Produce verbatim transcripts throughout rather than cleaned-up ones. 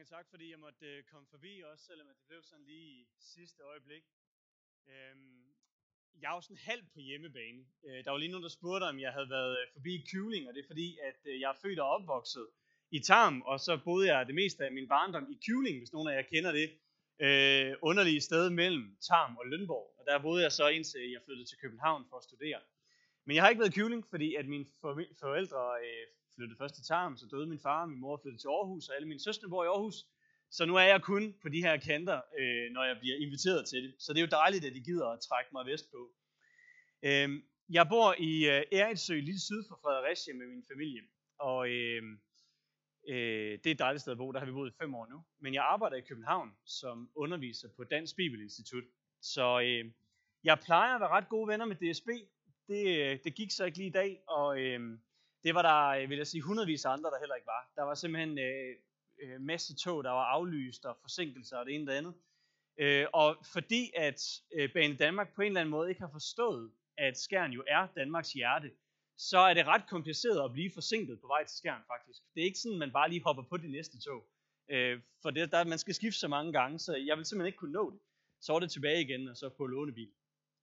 tak, fordi jeg måtte øh, komme forbi også, selvom det blev sådan lige i sidste øjeblik. Øhm, jeg er jo sådan halvt på hjemmebane. Øh, der var lige nogen, der spurgte, om jeg havde været forbi Køling, og det er fordi, at øh, jeg er født og opvokset i Tarm, og så boede jeg det meste af min barndom i Køling, hvis nogen af jer kender det. Øh, underlige sted mellem Tarm og Lønborg, og der boede jeg så indtil jeg flyttede til København for at studere. Men jeg har ikke været i Køling, fordi at mine forældre øh, flyttede først til Tarm, så døde min far, min mor flyttede til Aarhus, og alle mine søstre bor i Aarhus. Så nu er jeg kun på de her kanter, øh, når jeg bliver inviteret til det. Så det er jo dejligt, at de gider at trække mig vestpå. Øh, jeg bor i øh, Erritsø, lige syd for Fredericia med min familie. Og øh, øh, det er et dejligt sted at bo, der har vi boet i fem år nu. Men jeg arbejder i København som underviser på Dansk Bibelinstitut. Så øh, jeg plejer at være ret gode venner med D S B. Det, det gik så ikke lige i dag, og øh, det var der, vil jeg sige, hundredvis af andre, der heller ikke var. Der var simpelthen øh, øh, masse tog, der var aflyst, og forsinkelser og det ene og det andet. Øh, og fordi at øh, Bane Danmark på en eller anden måde ikke har forstået, at Skjern jo er Danmarks hjerte, så er det ret kompliceret at blive forsinket på vej til Skjern faktisk. Det er ikke sådan, man bare lige hopper på det næste tog. Øh, for det, der, man skal skifte så mange gange, så jeg vil simpelthen ikke kunne nå det. Så var det tilbage igen, og så på lånebil.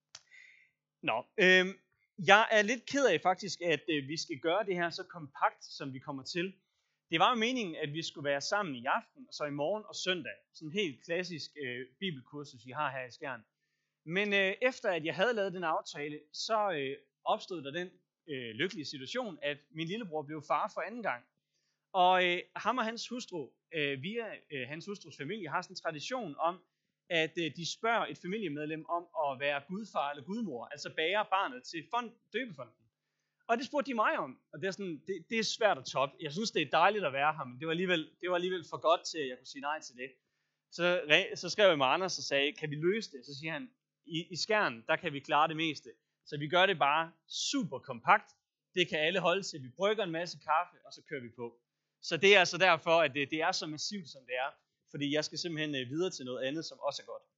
Nå, øh, jeg er lidt ked af faktisk, at øh, vi skal gøre det her så kompakt, som vi kommer til. Det var jo meningen, at vi skulle være sammen i aften, og så i morgen og søndag. Sådan en helt klassisk øh, bibelkursus, vi har her i Skjern. Men øh, efter at jeg havde lavet den aftale, så øh, opstod der den øh, lykkelige situation, at min lillebror blev far for anden gang. Og øh, ham og hans hustru, øh, via øh, hans hustrus familie, har sådan en tradition om, at øh, de spørger et familiemedlem om at være gudfar eller gudmor, altså bære barnet til fond, døbefonden. Og det spurgte de mig om, og det er, sådan, det, det er svært at toppe. Jeg synes, det er dejligt at være her, men det var alligevel, det var alligevel for godt til, at jeg kunne sige nej til det. Så, så skrev jeg med Anders og sagde, kan vi løse det? Så siger han, i, i Skjern, der kan vi klare det meste. Så vi gør det bare super kompakt. Det kan alle holde til. Vi brygger en masse kaffe, og så kører vi på. Så det er altså derfor, at det, det er så massivt, som det er. Fordi jeg skal simpelthen videre til noget andet, som også er godt.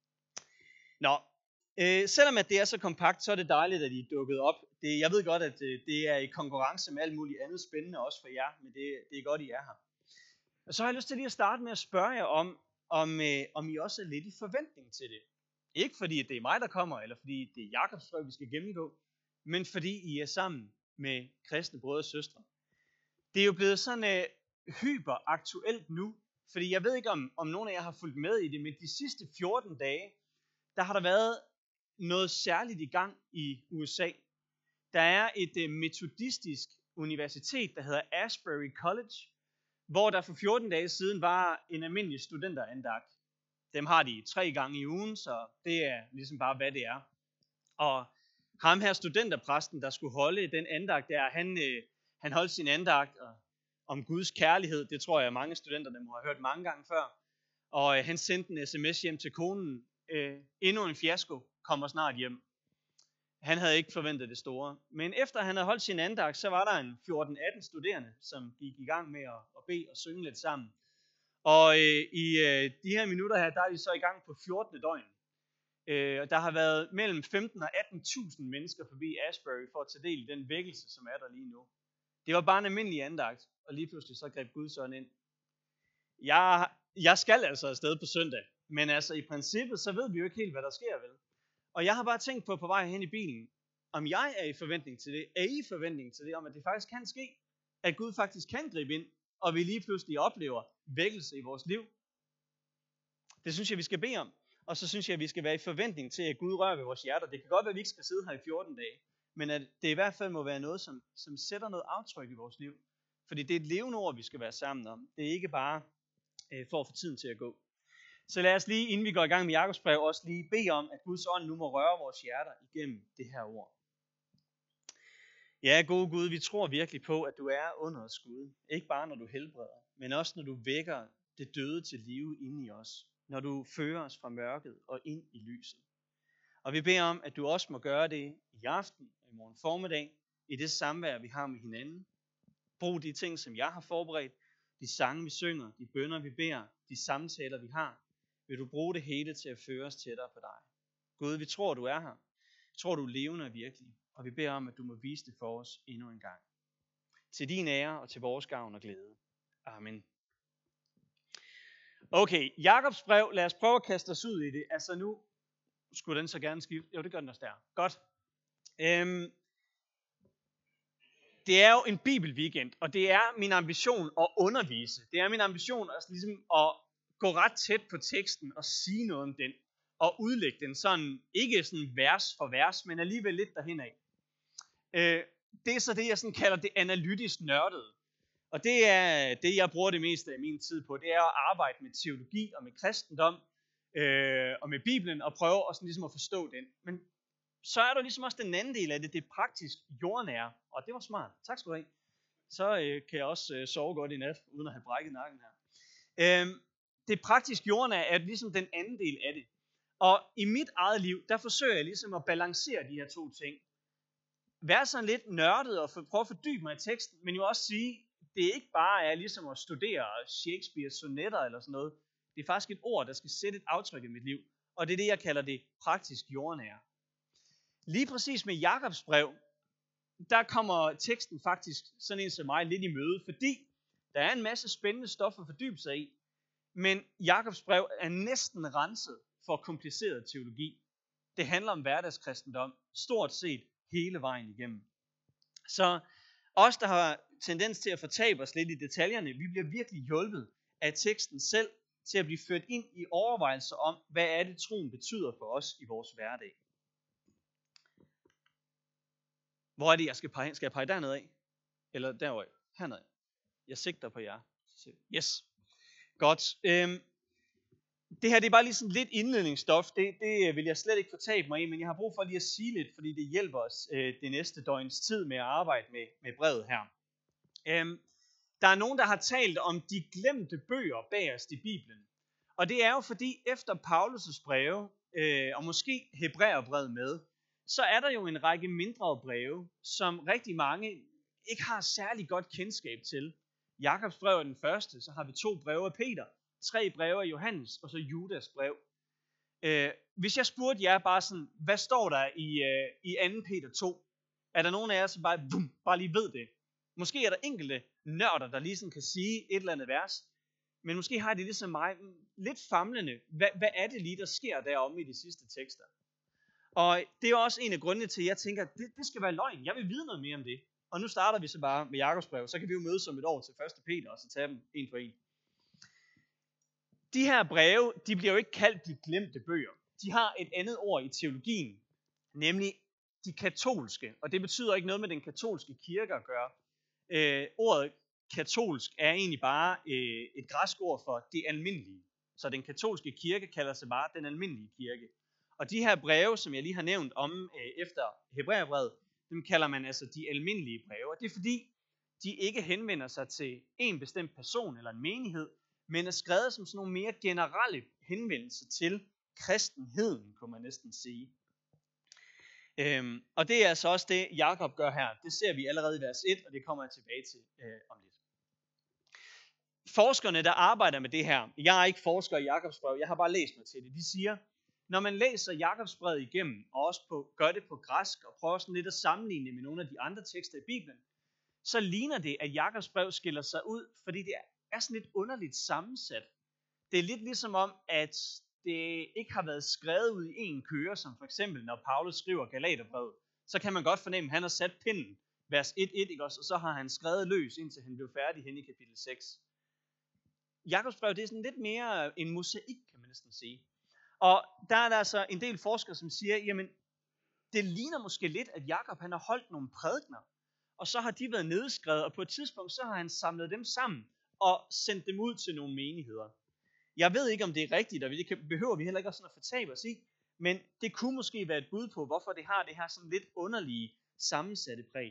Nå, øh, selvom at det er så kompakt, så er det dejligt, at I er dukket op. Det, jeg ved godt, at det, det er i konkurrence med alt muligt andet spændende også for jer, men det, det er godt, I er her. Og så har jeg lyst til lige at starte med at spørge jer om, om, øh, om I også er lidt i forventning til det. Ikke fordi det er mig, der kommer, eller fordi det er Jakobs brev, vi skal gennemgå, men fordi I er sammen med kristne brødre og søstre. Det er jo blevet sådan øh, hyperaktuelt nu, fordi jeg ved ikke, om, om nogen af jer har fulgt med i det, men de sidste fjorten dage, der har der været noget særligt i gang i U S A. Der er et øh, metodistisk universitet, der hedder Asbury College, hvor der for fjorten dage siden var en almindelig studenterandagt. Dem har de tre gange i ugen, så det er ligesom bare, hvad det er. Og ham her studenterpræsten, der skulle holde den andagt der, han, øh, han holdt sin andagt og, om Guds kærlighed. Det tror jeg, mange studenter dem har hørt mange gange før. Og øh, han sendte en sms hjem til konen. Øh, endnu en fiasko, kommer snart hjem. Han havde ikke forventet det store. Men efter han havde holdt sin andagt, så var der en fjorten atten studerende, som gik i gang med at, at bede og synge lidt sammen. Og øh, i øh, de her minutter her, der er de så i gang på fjortende døgn. Øh, der har været mellem femten og atten tusind mennesker forbi Asbury for at tage del i den vækkelse, som er der lige nu. Det var bare en almindelig andagt, og lige pludselig så greb Gud sådan ind. Jeg, jeg skal altså afsted på søndag, men altså i princippet, så ved vi jo ikke helt, hvad der sker, vel? Og jeg har bare tænkt på på vej hen i bilen, om jeg er i forventning til det, er I i forventning til det, om at det faktisk kan ske, at Gud faktisk kan gribe ind, og vi lige pludselig oplever vækkelse i vores liv. Det synes jeg, vi skal bede om. Og så synes jeg, at vi skal være i forventning til, at Gud rører ved vores hjerter. Det kan godt være, at vi ikke skal sidde her i fjorten dage, men at det i hvert fald må være noget, som, som sætter noget aftryk i vores liv. Fordi det er et levende ord, vi skal være sammen om. Det er ikke bare øh, for at få tiden til at gå. Så lad os lige, inden vi går i gang med Jakobs brev, også lige bede om, at Guds ånd nu må røre vores hjerter igennem det her ord. Ja, gode Gud, vi tror virkelig på, at du er underets Gud. Ikke bare når du helbreder, men også når du vækker det døde til live inde i os. Når du fører os fra mørket og ind i lyset. Og vi beder om, at du også må gøre det i aften og i morgen formiddag, i det samvær, vi har med hinanden. Brug de ting, som jeg har forberedt, de sange, vi synger, de bønner, vi beder, de samtaler, vi har. Vil du bruge det hele til at føre os tættere på dig. Gud, vi tror, du er her. Vi tror, du er levende og virkelig. Og vi beder om, at du må vise det for os endnu en gang. Til din ære og til vores gavn og glæde. Amen. Okay, Jakobs brev, lad os prøve at kaste os ud i det. Altså nu skulle den så gerne skifte. Jo, det gør den også der. Godt. Øhm, det er jo en bibelweekend, og det er min ambition at undervise. Det er min ambition at, ligesom, at gå ret tæt på teksten og sige noget om den. Og udlægge den sådan, ikke sådan vers for vers, men alligevel lidt derhen af. Øh, det er så det, jeg sådan kalder det analytisk nørdede. Og det er det, jeg bruger det meste af min tid på. Det er at arbejde med teologi og med kristendom øh, og med Bibelen og prøve at, sådan ligesom at forstå den. Men så er der ligesom også den anden del af det, det er praktisk jordnære. Og det var smart. Tak skal du have. Så øh, kan jeg også øh, sove godt i nat, uden at have brækket nakken her. Øh, det praktisk jordnære er ligesom den anden del af det. Og i mit eget liv, der forsøger jeg ligesom at balancere de her to ting. Være sådan lidt nørdet og for, prøve at fordybe mig i teksten, men jo også sige, det ikke bare er ligesom at studere Shakespeares sonetter eller sådan noget. Det er faktisk et ord, der skal sætte et aftryk i mit liv. Og det er det, jeg kalder det praktisk jordnære. Lige præcis med Jakobs brev, der kommer teksten faktisk sådan en som mig lidt i møde, fordi der er en masse spændende stof at fordybe sig i. Men Jakobs brev er næsten renset for kompliceret teologi. Det handler om hverdagskristendom, stort set hele vejen igennem. Så os, der har tendens til at fortabe os lidt i detaljerne, vi bliver virkelig hjulpet af teksten selv til at blive ført ind i overvejelser om, hvad er det troen betyder for os i vores hverdag. Hvor er det, jeg skal pege? Skal jeg pege dernede af? Eller derovre? Hernede. Jeg sigter på jer. Yes. Godt. Øhm, det her det er bare lige sådan lidt indledningsstof. Det, det vil jeg slet ikke fortabe mig i, men jeg har brug for lige at sige lidt, fordi det hjælper os øh, det næste døgns tid med at arbejde med, med brevet her. Øhm, der er nogen, der har talt om de glemte bøger bagerst i Bibelen. Og det er jo fordi, efter Paulus' breve, øh, og måske Hebræerbrevet med, så er der jo en række mindre breve, som rigtig mange ikke har særlig godt kendskab til. Jakobs brev er den første, så har vi to breve af Peter, tre breve af Johannes, og så Judas brev. Øh, hvis jeg spurgte jer bare sådan, hvad står der i, øh, i anden Peter to? Er der nogen af jer, som bare, boom, bare lige ved det? Måske er der enkelte nørder, der lige sådan kan sige et eller andet vers, men måske har de ligesom mig lidt famlende, hvad, hvad er det lige, der sker deromme i de sidste tekster? Og det er også en af grundene til, at jeg tænker, at det, det skal være løgn. Jeg vil vide noget mere om det. Og nu starter vi så bare med Jakobs brev. Så kan vi jo mødes om et år til første Peter, og så tage dem en for en. De her breve, de bliver jo ikke kaldt de glemte bøger. De har et andet ord i teologien, nemlig de katolske. Og det betyder ikke noget med den katolske kirke at gøre. Øh, ordet katolsk er egentlig bare øh, et græsk ord for det almindelige. Så den katolske kirke kalder sig bare den almindelige kirke. Og de her breve, som jeg lige har nævnt om øh, efter Hebræerbrevet, dem kalder man altså de almindelige breve. Og det er fordi, de ikke henvender sig til en bestemt person eller en menighed, men er skrevet som sådan nogle mere generelle henvendelser til kristenheden, kunne man næsten sige. Øhm, og det er altså også det, Jakob gør her. Det ser vi allerede i vers et, og det kommer jeg tilbage til øh, om lidt. Forskerne, der arbejder med det her, jeg er ikke forsker i Jakobs brev, jeg har bare læst mig til det, de siger, når man læser Jakobs brev igennem, og også på, gør det på græsk, og prøver sådan lidt at sammenligne med nogle af de andre tekster i Bibelen, så ligner det, at Jakobs brev skiller sig ud, fordi det er sådan lidt underligt sammensat. Det er lidt ligesom om, at det ikke har været skrevet ud i en køre, som for eksempel, når Paulus skriver Galaterbrevet, så kan man godt fornemme, at han har sat pinden, vers et et, ikke også? Og så har han skrevet løs, indtil han blev færdig hen i kapitel seks. Jakobs brev, det er sådan lidt mere en mosaik, kan man næsten sige. Og der er der altså en del forskere, som siger, jamen, det ligner måske lidt, at Jakob han har holdt nogle prædikener, og så har de været nedskrevet, og på et tidspunkt, så har han samlet dem sammen, og sendt dem ud til nogle menigheder. Jeg ved ikke, om det er rigtigt, og det behøver vi heller ikke sådan at fortabe os i, men det kunne måske være et bud på, hvorfor det har det her sådan lidt underlige, sammensatte præg.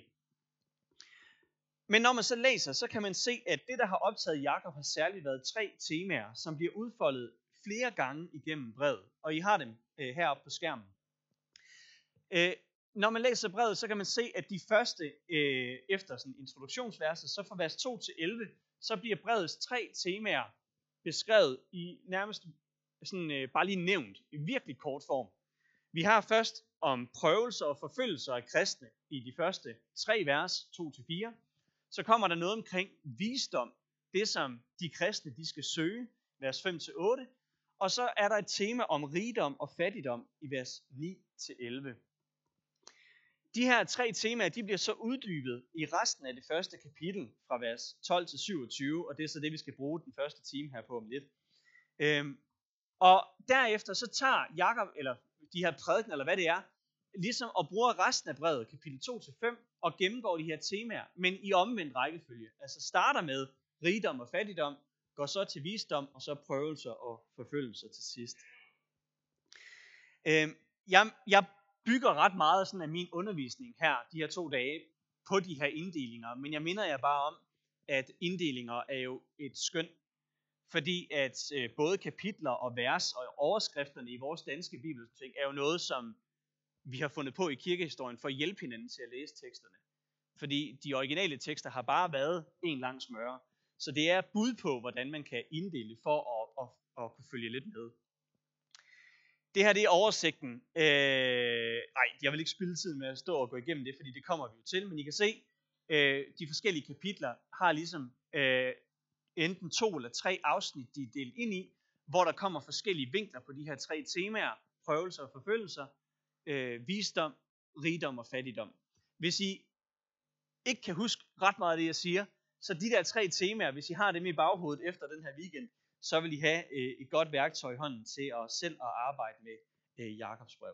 Men når man så læser, så kan man se, at det, der har optaget Jakob, har særligt været tre temaer, som bliver udfoldet flere gange igennem brevet, og I har dem øh, heroppe på skærmen. Øh, når man læser brevet, så kan man se, at de første, øh, efter sådan introduktionsverset, så fra vers to til elleve, så bliver brevets tre temaer beskrevet i nærmest sådan, øh, bare lige nævnt, i virkelig kort form. Vi har først om prøvelser og forfølgelser af kristne i de første tre vers, to til fire. Så kommer der noget omkring visdom, det som de kristne de skal søge. vers fem til otte. Og så er der et tema om rigdom og fattigdom i vers ni til elleve. De her tre temaer, de bliver så uddybet i resten af det første kapitel fra vers tolv til syvogtyve, og det er så det, vi skal bruge den første time her på om lidt. Øhm, og derefter så tager Jakob, eller de her prædikener, eller hvad det er, ligesom og bruger resten af brevet, kapitel to til fem, og gennemgår de her temaer, men i omvendt rækkefølge. Altså starter med rigdom og fattigdom, går så til visdom, og så prøvelser og forfølgelser til sidst. Øhm, jeg, jeg bygger ret meget sådan af min undervisning her, de her to dage, på de her inddelinger, men jeg minder jer bare om, at inddelinger er jo et skøn, fordi at øh, både kapitler og vers og overskrifterne i vores danske bibelbibliotek er jo noget, som vi har fundet på i kirkehistorien for at hjælpe hinanden til at læse teksterne. Fordi de originale tekster har bare været en lang smøre. Så det er bud på, hvordan man kan inddele for at, at, at kunne følge lidt med. Det her det er oversigten. Øh, nej, jeg vil ikke spilde tid med at stå og gå igennem det, fordi det kommer vi jo til. Men I kan se, øh, de forskellige kapitler har ligesom øh, enten to eller tre afsnit, de er delt ind i, hvor der kommer forskellige vinkler på de her tre temaer, prøvelser og forfølgelser, øh, visdom, rigdom og fattigdom. Hvis I ikke kan huske ret meget af det, jeg siger, så de der tre temaer, hvis I har dem i baghovedet efter den her weekend, så vil I have øh, et godt værktøj i hånden til at selv at arbejde med øh, Jakobs brev.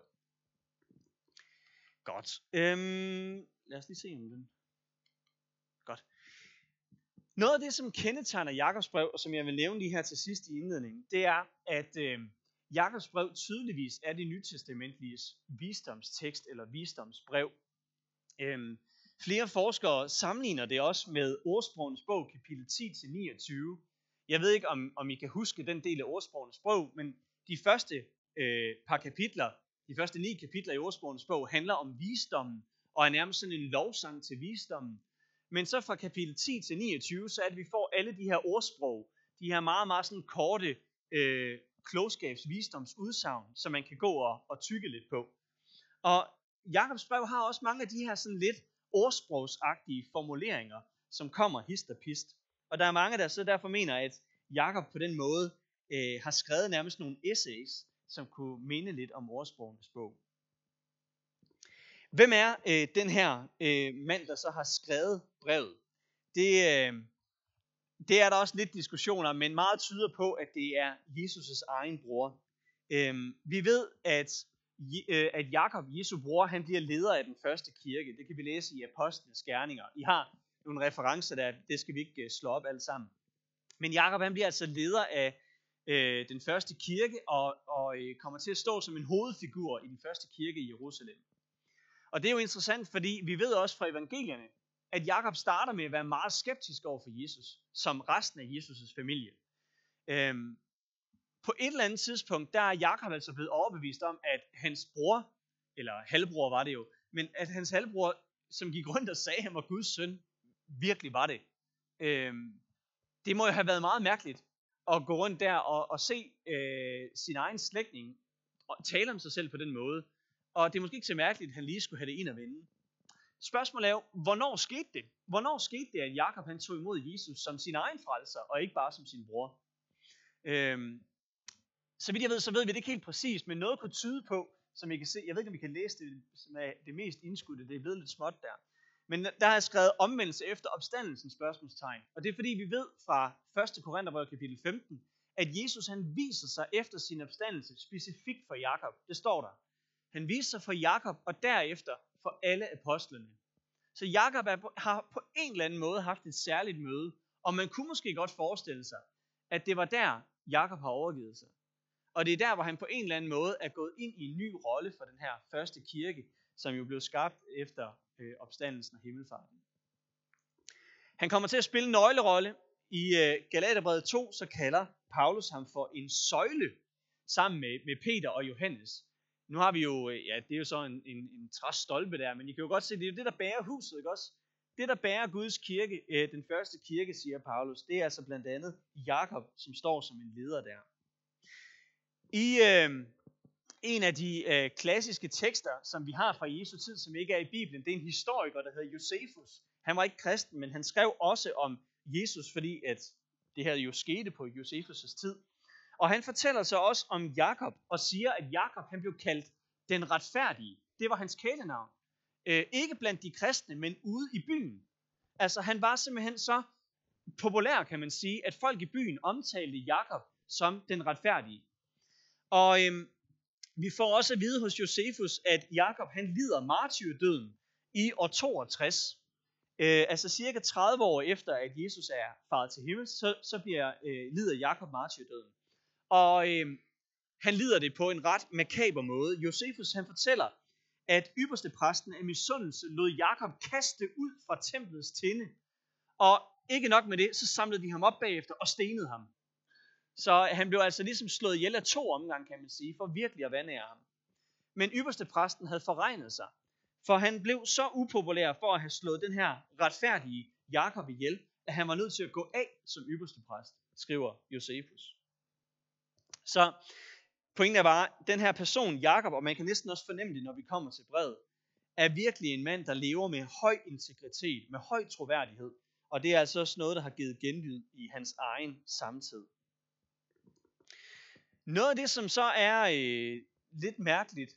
Godt. Øhm, lad os lige se om den. Godt. Noget af det, som kendetegner Jakobs brev, og som jeg vil nævne lige her til sidst i indledningen, det er, at øh, Jakobs brev tydeligvis er det nytestamentlige visdomstekst eller visdomsbrev. Øhm, flere forskere sammenligner det også med Ordsprogenes bog, kapitel ti til niogtyve. Jeg ved ikke, om, om I kan huske den del af Ordsprogenes bog, men de første øh, par kapitler, de første ni kapitler i Ordsprogenes bog, handler om visdommen, og er nærmest sådan en lovsang til visdommen. Men så fra kapitel ti til niogtyve, så er det, at vi får alle de her ordsprog, de her meget, meget sådan korte øh, klogskabs-, visdomsudsagn, som man kan gå og, og tygge lidt på. Og Jakobs brev har også mange af de her sådan lidt ordsprogsagtige formuleringer, som kommer hist og pist. Og der er mange, der så derfor mener, at Jakob på den måde øh, har skrevet nærmest nogle essays, som kunne minde lidt om ordsprogenes bog. Hvem er øh, den her øh, mand, der så har skrevet brevet? Det, øh, det er der også lidt diskussioner, men meget tyder på, at det er Jesus' egen bror. Øh, vi ved, at, øh, at Jakob, Jesu bror, han bliver leder af den første kirke. Det kan vi læse i Apostlenes Gerninger. I har nogle referencer der, det skal vi ikke slå op alt sammen. Men Jakob, han bliver altså leder af øh, den første kirke, og, og øh, kommer til at stå som en hovedfigur i den første kirke i Jerusalem. Og det er jo interessant, fordi vi ved også fra evangelierne, at Jakob starter med at være meget skeptisk over for Jesus, som resten af Jesus' familie. Øhm, på et eller andet tidspunkt, der er Jakob altså blevet overbevist om, at hans bror, eller halvbror var det jo, men at hans halvbror, som gik rundt og sagde, at han var Guds søn, virkelig var det. Øhm, det må jo have været meget mærkeligt at gå rundt der og, og se øh, sin egen slægtning og tale om sig selv på den måde. Og det er måske ikke så mærkeligt, at han lige skulle have det ind og vende. Spørgsmålet er jo, hvornår skete det? Hvornår skete det, at Jakob han tog imod Jesus som sin egen frelser, og ikke bare som sin bror? Øhm, så vidt jeg ved, så ved vi det ikke helt præcist, men noget kunne tyde på, som I kan se, jeg ved ikke, om I kan læse det, som er det mest indskudte, det er blevet lidt småt der. Men der har jeg skrevet omvendelse efter opstandelsen spørgsmålstegn. Og det er fordi, vi ved fra første Korintherbrev kapitel femten, at Jesus han viser sig efter sin opstandelse specifikt for Jakob. Det står der. Han viser sig for Jakob og derefter for alle apostlene. Så Jakob har på en eller anden måde haft et særligt møde, og man kunne måske godt forestille sig, at det var der, Jakob har overgivet sig. Og det er der, hvor han på en eller anden måde er gået ind i en ny rolle for den her første kirke, som jo blev skabt efter øh, opstandelsen og himmelfarten. Han kommer til at spille en nøglerolle. I øh, Galaterbrevet to, så kalder Paulus ham for en søjle, sammen med, med Peter og Johannes. Nu har vi jo, ja, det er jo så en, en, en træstolpe der, men I kan jo godt se, det er jo det, der bærer huset, ikke også? Det, der bærer Guds kirke, øh, den første kirke, siger Paulus, det er altså blandt andet Jakob, som står som en leder der. I øh, en af de øh, klassiske tekster, som vi har fra Jesu tid, som ikke er i Bibelen, det er en historiker, der hedder Josefus. Han var ikke kristen, men han skrev også om Jesus, fordi at det her jo skete på Josefus' tid. Og han fortæller så også om Jakob og siger, at Jakob han blev kaldt den retfærdige. Det var hans kælenavn. Øh, ikke blandt de kristne, men ude i byen. Altså han var simpelthen så populær, kan man sige, at folk i byen omtalte Jakob som den retfærdige. Og øhm, vi får også at vide hos Josefus, at Jakob han lider martyrdøden i år toogtres. Øh, altså cirka tredive år efter, at Jesus er faret til himmel, så, så bliver, øh, lider Jakob martyrdøden. Og øh, han lider det på en ret makaber måde. Josefus han fortæller, at ypperste præsten af misundelse lod Jakob kaste ud fra templets tinde. Og ikke nok med det, så samlede de ham op bagefter og stenede ham. Så han blev altså ligesom slået ihjel af to omgang, kan man sige, for virkelig at vandære ham. Men ypperste præsten havde forregnet sig, for han blev så upopulær for at have slået den her retfærdige Jakob ihjel, at han var nødt til at gå af som ypperste præst, skriver Josefus. Så pointen er bare, den her person, Jakob, og man kan næsten også fornemme det, når vi kommer til brevet, er virkelig en mand, der lever med høj integritet, med høj troværdighed. Og det er altså også noget, der har givet genlyd i hans egen samtid. Noget af det, som så er øh, lidt mærkeligt.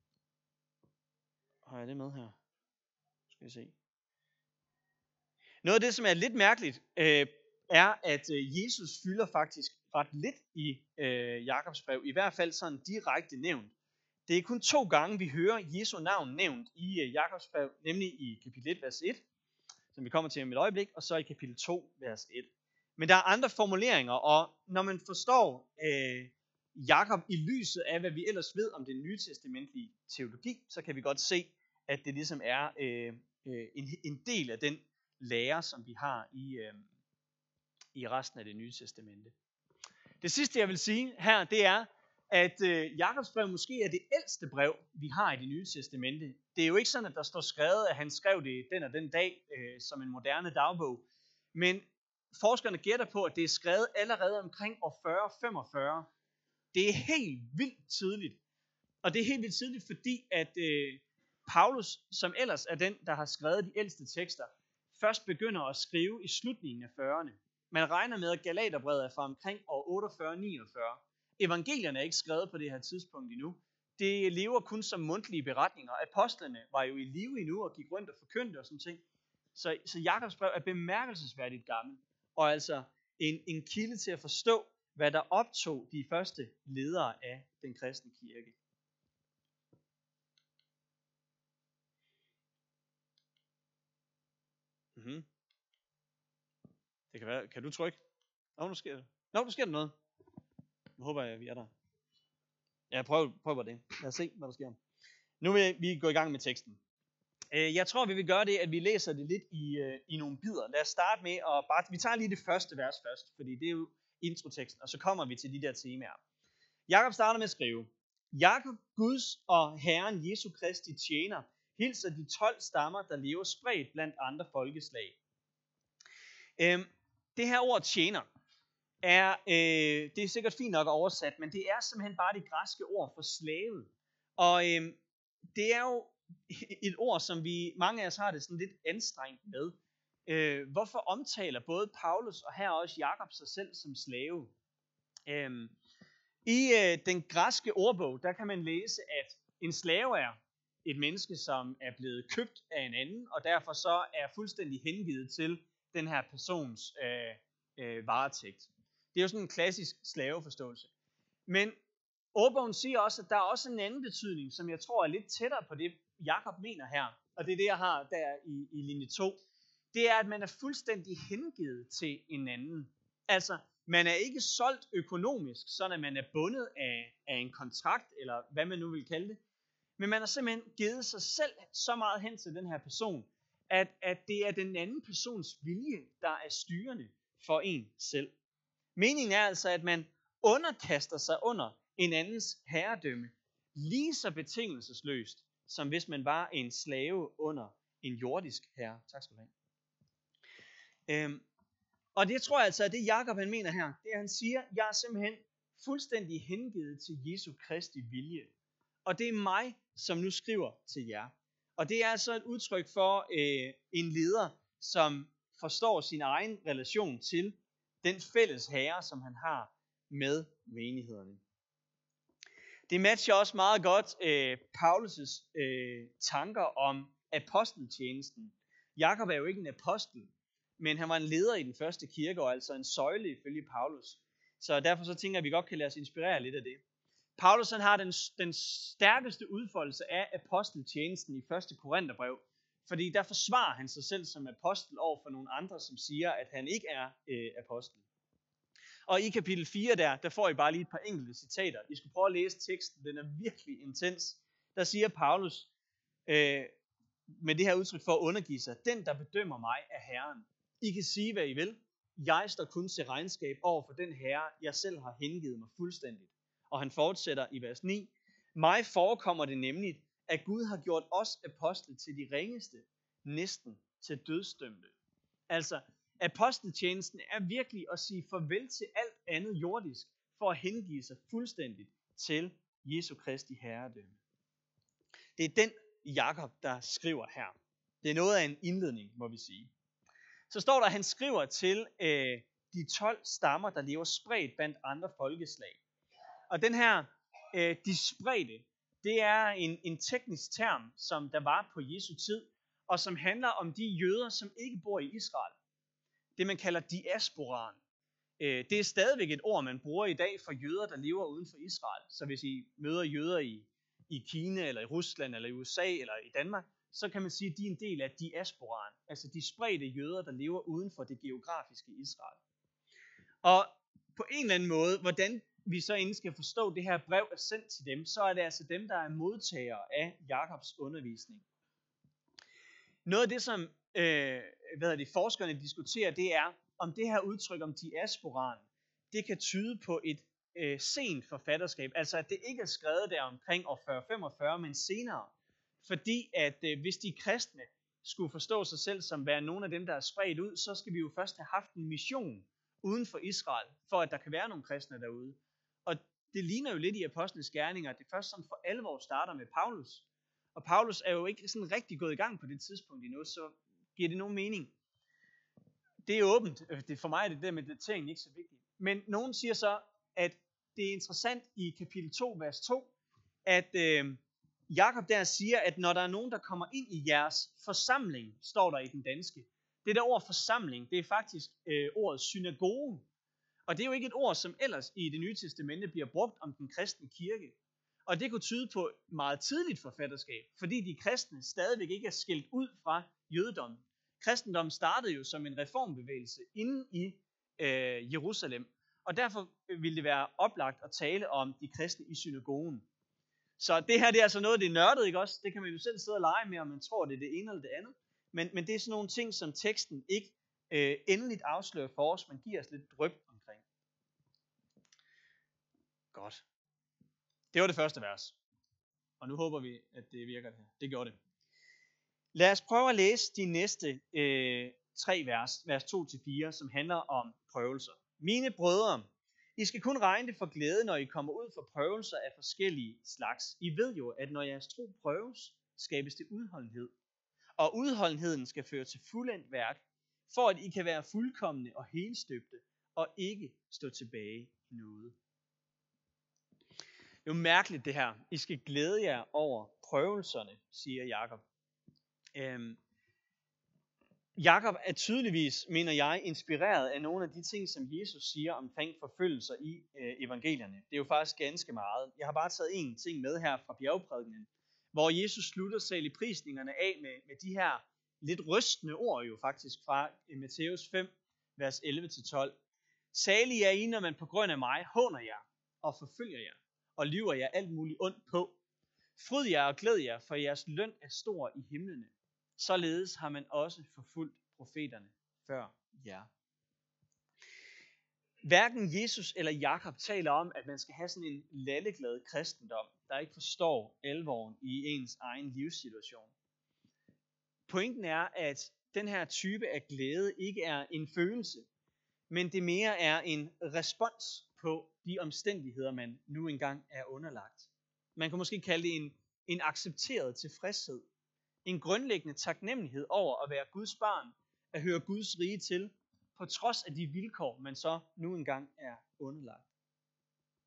Har jeg det med her? Skal vi se. Noget af det, som er lidt mærkeligt, øh, er, at øh, Jesus fylder faktisk ret lidt i øh, Jakobs brev. I hvert fald sådan direkte nævnt. Det er kun to gange, vi hører Jesu navn nævnt i øh, Jakobs brev, nemlig i kapitel et, vers et, som vi kommer til om et øjeblik, og så i kapitel to, vers et. Men der er andre formuleringer, og når man forstår øh, Jakob i lyset af, hvad vi ellers ved om den nye testamentlige teologi, så kan vi godt se, at det ligesom er øh, øh, en, en del af den lære, som vi har i, øh, i resten af det nye testamente. Det sidste, jeg vil sige her, det er, at øh, Jakobs brev måske er det ældste brev, vi har i det nye testamente. Det er jo ikke sådan, at der står skrevet, at han skrev det den og den dag øh, som en moderne dagbog. Men forskerne gætter på, at det er skrevet allerede omkring år fyrre femogfyrre. Det er helt vildt tidligt. Og det er helt vildt tidligt, fordi at øh, Paulus, som ellers er den, der har skrevet de ældste tekster, først begynder at skrive i slutningen af fyrrerne. Man regner med, at Galaterbrevet er fra omkring år otteogfyrre niogfyrre. Evangelierne er ikke skrevet på det her tidspunkt endnu. Det lever kun som mundtlige beretninger. Apostlene var jo i live endnu og gik rundt og forkyndte og sådan ting. Så, så Jakobs brev er bemærkelsesværdigt gammel. Og altså en, en kilde til at forstå, hvad der optog de første ledere af den kristne kirke. Mm-hmm. Det kan være. Kan du trykke? Nå, nu sker det. Nå, nu sker der noget. Nu håber jeg, at vi er der. Ja, prøv, prøv på det. Lad os se, hvad der sker. Nu vil vi gå i gang med teksten. Jeg tror, vi vil gøre det, at vi læser det lidt i, i nogle bidder. Lad os starte med at bare... Vi tager lige det første vers først, fordi det er jo introteksten, og så kommer vi til de der temaer. Jakob starter med at skrive: Jakob, Guds og Herren Jesu Kristi tjener, hilser de tolv stammer, der lever spredt blandt andre folkeslag. Øhm, det her ord tjener, er, øh, det er sikkert fint nok oversat, men det er simpelthen bare det græske ord for slave. Og øh, det er jo et ord, som vi mange af os har det sådan lidt anstrengt med. Øh, hvorfor omtaler både Paulus og her også Jakob sig selv som slave? Øh, I øh, den græske ordbog, der kan man læse, at en slave er et menneske, som er blevet købt af en anden, og derfor så er fuldstændig hengivet til den her persons øh, øh, varetægt. Det er jo sådan en klassisk slaveforståelse. Men ordbogen siger også, at der er også en anden betydning, som jeg tror er lidt tættere på det, Jakob mener her. Og det er det, jeg har der i, i linje to. Det er, at man er fuldstændig hengivet til en anden. Altså, man er ikke solgt økonomisk, sådan at man er bundet af, af en kontrakt, eller hvad man nu vil kalde det. Men man har simpelthen givet sig selv så meget hen til den her person, at, at det er den anden persons vilje, der er styrende for en selv. Meningen er altså, at man underkaster sig under en andens herredømme, lige så betingelsesløst, som hvis man var en slave under en jordisk herre. Tak skal du have. Øhm, og det tror jeg altså, at det Jakob han mener her, det er, han siger, jeg er simpelthen fuldstændig hengivet til Jesu Kristi vilje. Og det er mig, som nu skriver til jer. Og det er altså et udtryk for øh, en leder, som forstår sin egen relation til den fælles herre, som han har med menighederne. Det matcher også meget godt øh, Paulus' øh, tanker om aposteltjenesten. Jakob er jo ikke en apostel, men han var en leder i den første kirke, og altså en søjle ifølge Paulus. Så derfor så tænker jeg, at vi godt kan lade os inspirere lidt af det. Paulus han har den, den stærkeste udfoldelse af aposteltjenesten i første Korintherbrev, fordi der forsvarer han sig selv som apostel over for nogle andre, som siger, at han ikke er øh, apostel. Og i kapitel fire der, der får I bare lige et par enkelte citater. I skal prøve at læse teksten, den er virkelig intens. Der siger Paulus øh, med det her udtryk for at undergive sig: den, der bedømmer mig, er Herren. I kan sige, hvad I vil. Jeg står kun til regnskab over for den herre, jeg selv har hengivet mig fuldstændigt. Og han fortsætter i vers ni. Mig forekommer det nemlig, at Gud har gjort os apostle til de ringeste, næsten til dødsdømte. Altså, aposteltjenesten er virkelig at sige farvel til alt andet jordisk, for at hengive sig fuldstændigt til Jesu Kristi herredømme. Det er den Jakob, der skriver her. Det er noget af en indledning, må vi sige. Så står der, at han skriver til øh, de tolv stammer, der lever spredt blandt andre folkeslag. Og den her, øh, de spredte, det er en, en teknisk term, som der var på Jesu tid, og som handler om de jøder, som ikke bor i Israel. Det man kalder diasporan. Øh, det er stadigvæk et ord, man bruger i dag for jøder, der lever uden for Israel. Så hvis I møder jøder i, i Kina, eller i Rusland, eller i U S A, eller i Danmark, så kan man sige, at de er en del af diasporan. Altså de spredte jøder, der lever uden for det geografiske Israel. Og på en eller anden måde, hvordan vi så endelig skal forstå, at det her brev er sendt til dem, så er det altså dem, der er modtagere af Jakobs undervisning. Noget af det, som øh, hvad er det, forskerne diskuterer, det er, om det her udtryk om diasporan, det kan tyde på et øh, sent forfatterskab. Altså at det ikke er skrevet der omkring år fyrre femogfyrre, men senere. Fordi at øh, hvis de kristne skulle forstå sig selv som være nogle af dem, der er spredt ud, så skal vi jo først have haft en mission uden for Israel, for at der kan være nogle kristne derude. Og det ligner jo lidt i apostlenes gerninger, at det først sådan for alvor starter med Paulus. Og Paulus er jo ikke sådan rigtig gået i gang på det tidspunkt endnu, så giver det nogen mening. Det er åbent. Det, for mig er det der med dateringen ikke så vigtigt. Men nogen siger så, at det er interessant i kapitel to, vers to, at øh, Jakob der siger, at når der er nogen, der kommer ind i jeres forsamling, står der i den danske. Det der ord forsamling, det er faktisk øh, ordet synagoge. Og det er jo ikke et ord, som ellers i Det Nye Testamente bliver brugt om den kristne kirke. Og det kunne tyde på meget tidligt forfatterskab, fordi de kristne stadigvæk ikke er skilt ud fra jødedommen. Kristendommen startede jo som en reformbevægelse inde i øh, Jerusalem, og derfor ville det være oplagt at tale om de kristne i synagogen. Så det her det er altså noget, det er nørdet, ikke også? Det kan man jo selv sidde og lege med, om man tror, det er det ene eller det andet. Men, men det er sådan nogle ting, som teksten ikke øh, endeligt afslører for os, men giver os lidt dryp omkring. Godt. Det var det første vers. Og nu håber vi, at det virker det her. Det gjorde det. Lad os prøve at læse de næste øh, tre vers, vers to til fire, som handler om prøvelser. Mine brødre, I skal kun regne det for glæde, når I kommer ud for prøvelser af forskellige slags. I ved jo, at når jeres tro prøves, skabes det udholdenhed. Og udholdenheden skal føre til fuldendt værk, for at I kan være fuldkomne og helstøbte, og ikke stå tilbage i noget. Det er jo mærkeligt det her. I skal glæde jer over prøvelserne, siger Jakob. Øhm, Jakob er tydeligvis, mener jeg, inspireret af nogle af de ting, som Jesus siger omkring forfølgelser i øh, evangelierne. Det er jo faktisk ganske meget. Jeg har bare taget en ting med her fra bjergprædikenen, hvor Jesus slutter saligprisningerne af med, med de her lidt rystende ord jo faktisk fra Matthæus fem, vers elleve til tolv. Salig er I, når man på grund af mig håner jer og forfølger jer og lyver jer alt muligt ondt på. Fryd jer og glæd jer, for jeres løn er stor i himlene. Således har man også forfulgt profeterne før jer. Hverken Jesus eller Jakob taler om, at man skal have sådan en lalleglad kristendom, der ikke forstår alvoren i ens egen livssituation. Pointen er, at den her type af glæde ikke er en følelse, men det mere er en respons på de omstændigheder, man nu engang er underlagt. Man kan måske kalde det en, en accepteret tilfredshed. En grundlæggende taknemmelighed over at være Guds barn, at høre Guds rige til, på trods af de vilkår, man så nu engang er underlagt.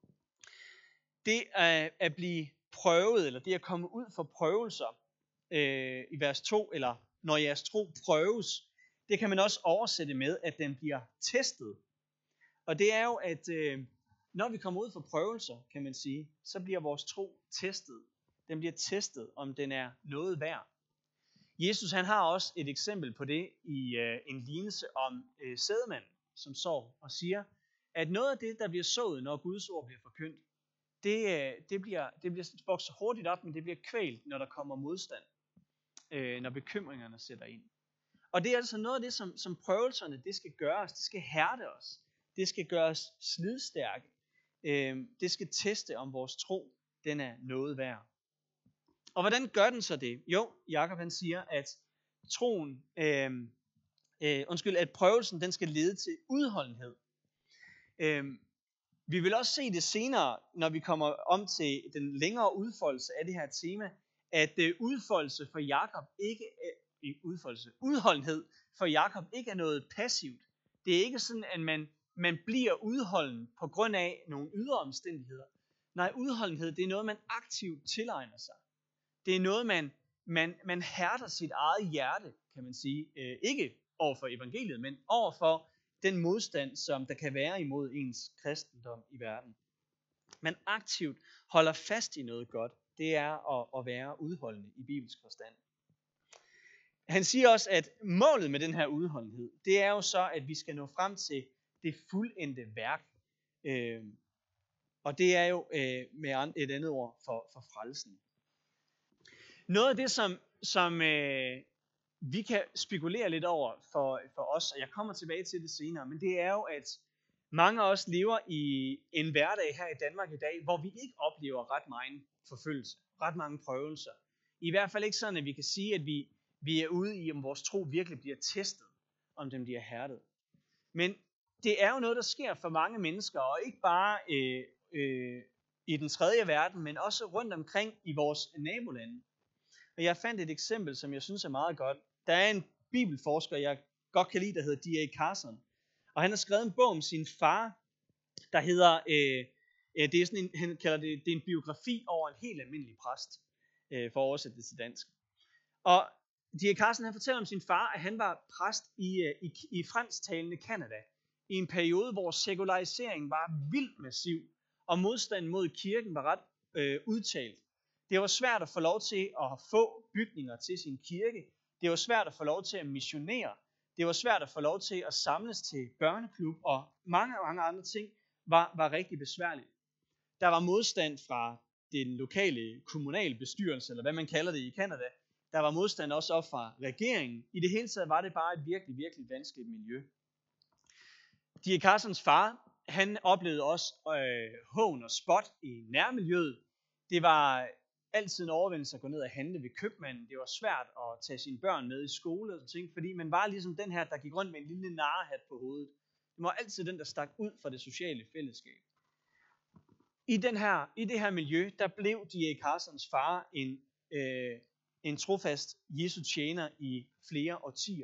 det at, at blive prøvet, eller det at komme ud for prøvelser, øh, i vers to, eller når jeres tro prøves, det kan man også oversætte med, at den bliver testet. Og det er jo, at øh, når vi kommer ud for prøvelser, kan man sige, så bliver vores tro testet. Den bliver testet, om den er noget værd. Jesus han har også et eksempel på det i øh, en lignelse om øh, sædemanden, som sår og siger, at noget af det, der bliver sået, når Guds ord bliver forkyndt, det, øh, det, bliver, det bliver vokset hurtigt op, men det bliver kvælt, når der kommer modstand, øh, når bekymringerne sætter ind. Og det er altså noget af det, som, som prøvelserne det skal gøre os. Det skal hærde os. Det skal gøre os slidstærke. Øh, det skal teste, om vores tro den er noget værd. Og hvordan gør den så det? Jo, Jakob han siger, at troen, øh, øh, undskyld, at prøvelsen den skal lede til udholdenhed. Øh, vi vil også se det senere, når vi kommer om til den længere udfoldelse af det her tema, at øh, udfoldelse for Jakob ikke er, udfoldelse, udholdenhed for Jakob ikke er noget passivt. Det er ikke sådan, at man, man bliver udholden på grund af nogle ydre omstændigheder. Nej, udholdenhed det er noget, man aktivt tilegner sig. Det er noget, man, man, man hærder sit eget hjerte, kan man sige. Øh, ikke over for evangeliet, men over for den modstand, som der kan være imod ens kristendom i verden. Man aktivt holder fast i noget godt. Det er at, at være udholdende i bibelsk forstand. Han siger også, at målet med den her udholdenhed, det er jo så, at vi skal nå frem til det fuldendte værk. Øh, og det er jo øh, med et andet ord for, for frelsen. Noget af det, som, som øh, vi kan spekulere lidt over for, for os, og jeg kommer tilbage til det senere, men det er jo, at mange af os lever i en hverdag her i Danmark i dag, hvor vi ikke oplever ret meget forfølgelse, ret mange prøvelser. I hvert fald ikke sådan, at vi kan sige, at vi, vi er ude i, om vores tro virkelig bliver testet, om den bliver hærdet. Men det er jo noget, der sker for mange mennesker, og ikke bare øh, øh, i den tredje verden, men også rundt omkring i vores nabolande. Og jeg fandt et eksempel, som jeg synes er meget godt. Der er en bibelforsker, jeg godt kan lide, der hedder D A Carson. Og han har skrevet en bog om sin far, der hedder, øh, det er sådan en, han kalder det, det er en biografi over en helt almindelig præst, øh, for at oversætte det til dansk. Og D A Carson han fortæller om sin far, at han var præst i, i, i fransktalende Canada, i en periode, hvor sekulariseringen var vildt massiv, og modstanden mod kirken var ret øh, udtalt. Det var svært at få lov til at få bygninger til sin kirke. Det var svært at få lov til at missionere. Det var svært at få lov til at samles til børneklub, og mange, mange andre ting var, var rigtig besværligt. Der var modstand fra den lokale kommunalbestyrelse, eller hvad man kalder det i Canada. Der var modstand også op fra regeringen. I det hele taget var det bare et virkelig, virkelig vanskeligt miljø. D A Carsons far, han oplevede også øh, hån og spot i nærmiljøet. Det var altid en overvindelse at gå ned og handle ved købmanden. Det var svært at tage sine børn med i skole og ting, fordi man var ligesom den her, der gik rundt med en lille narrehat på hovedet. Det var altid den, der stak ud fra det sociale fællesskab. I, den her, i det her miljø, der blev D A Carsons far en, øh, en trofast Jesu tjener i flere årtier.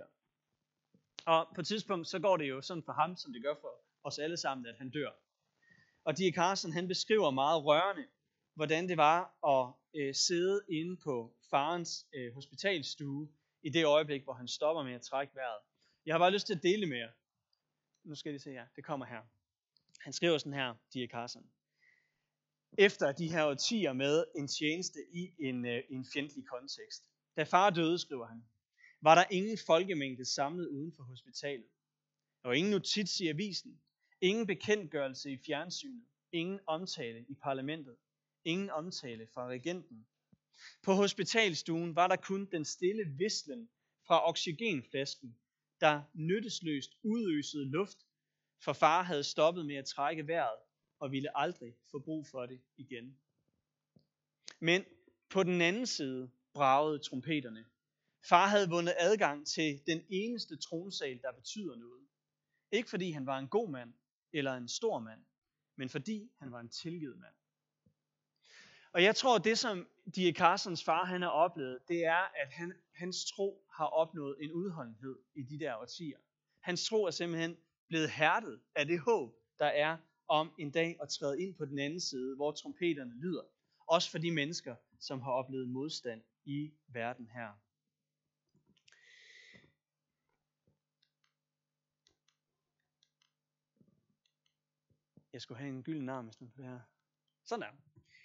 Og på et tidspunkt, så går det jo sådan for ham, som det gør for os alle sammen, at han dør. Og D A Carson, han beskriver meget rørende, hvordan det var at øh, sidde inde på farens øh, hospitalstue i det øjeblik, hvor han stopper med at trække vejret. Jeg har bare lyst til at dele med jer. Nu skal I se her, det kommer her. Han skriver sådan her, D A Carson. Efter de her årtier med en tjeneste i en, øh, en fjendtlig kontekst. Da far døde, skriver han, var der ingen folkemængde samlet uden for hospitalet. Der var ingen notits i avisen, ingen bekendtgørelse i fjernsynet, ingen omtale i parlamentet, ingen omtale fra regenten. På hospitalstuen var der kun den stille vislen fra oxygenflasken, der nyttesløst udøsede luft, for far havde stoppet med at trække vejret og ville aldrig få brug for det igen. Men på den anden side bragede trompeterne. Far havde vundet adgang til den eneste tronsal, der betyder noget. Ikke fordi han var en god mand eller en stor mand, men fordi han var en tilgivet mand. Og jeg tror, det som D A Carsons far han har oplevet, det er, at han, hans tro har opnået en udholdenhed i de der årtier. Hans tro er simpelthen blevet hærdet af det håb, der er om en dag at træde ind på den anden side, hvor trompeterne lyder. Også for de mennesker, som har oplevet modstand i verden her. Jeg skulle have en gylden arm i stedet for det her. Sådan der.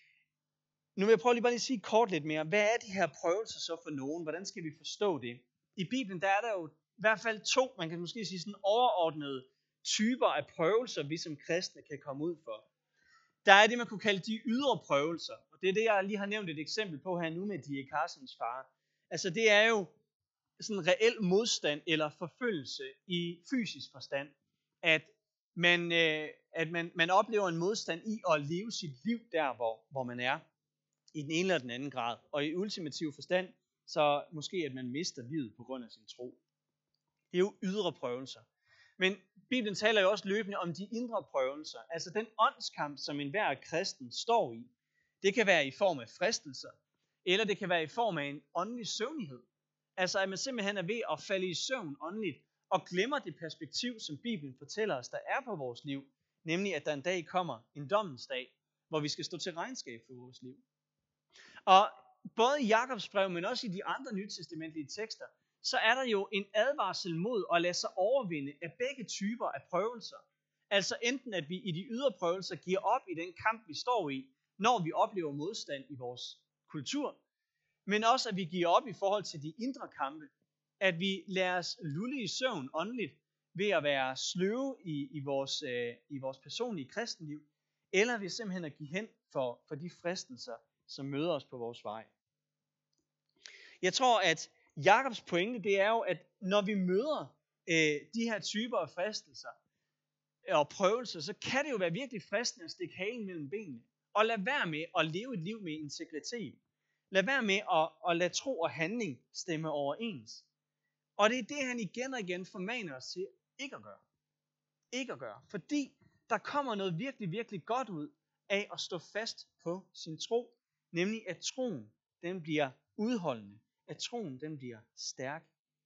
Nu vil jeg prøve lige bare lige at sige kort lidt mere. Hvad er de her prøvelser så for nogen? Hvordan skal vi forstå det? I Bibelen der er der jo i hvert fald to, man kan måske sige sådan overordnede typer af prøvelser, vi som kristne kan komme ud for. Der er det, man kunne kalde de ydre prøvelser. Og det er det, jeg lige har nævnt et eksempel på her nu med Die Carsons far. Altså det er jo sådan reel modstand eller forfølgelse i fysisk forstand. At man, øh, at man, man oplever en modstand i at leve sit liv der, hvor, hvor man er. I den ene eller den anden grad. Og i ultimativ forstand, så måske at man mister livet på grund af sin tro. Det er jo ydre prøvelser. Men Bibelen taler jo også løbende om de indre prøvelser. Altså den åndskamp, som enhver kristen står i. Det kan være i form af fristelser. Eller det kan være i form af en åndelig søvnighed. Altså at man simpelthen er ved at falde i søvn åndeligt. Og glemmer det perspektiv, som Bibelen fortæller os, der er på vores liv. Nemlig at der en dag kommer en dommens dag, hvor vi skal stå til regnskab for vores liv. Og både i Jakobs brev, men også i de andre nytestamentlige tekster, så er der jo en advarsel mod at lade sig overvinde af begge typer af prøvelser. Altså enten at vi i de ydre prøvelser giver op i den kamp, vi står i, når vi oplever modstand i vores kultur, men også at vi giver op i forhold til de indre kampe, at vi lader os lulle i søvn åndeligt ved at være sløve i, i, vores, øh, i vores personlige kristenliv, eller ved simpelthen at give hen for, for de fristelser, som møder os på vores vej. Jeg tror, at Jakobs pointe, det er jo, at når vi møder øh, de her typer af fristelser og prøvelser, så kan det jo være virkelig fristende at stikke halen mellem benene. Og lad være med at leve et liv med integritet. Lad være med at, at lade tro og handling stemme overens. Og det er det, han igen og igen formaner os til ikke at gøre. Ikke at gøre. Fordi der kommer noget virkelig, virkelig godt ud af at stå fast på sin tro. Nemlig at troen, den bliver udholdende. At troen, den bliver stærk.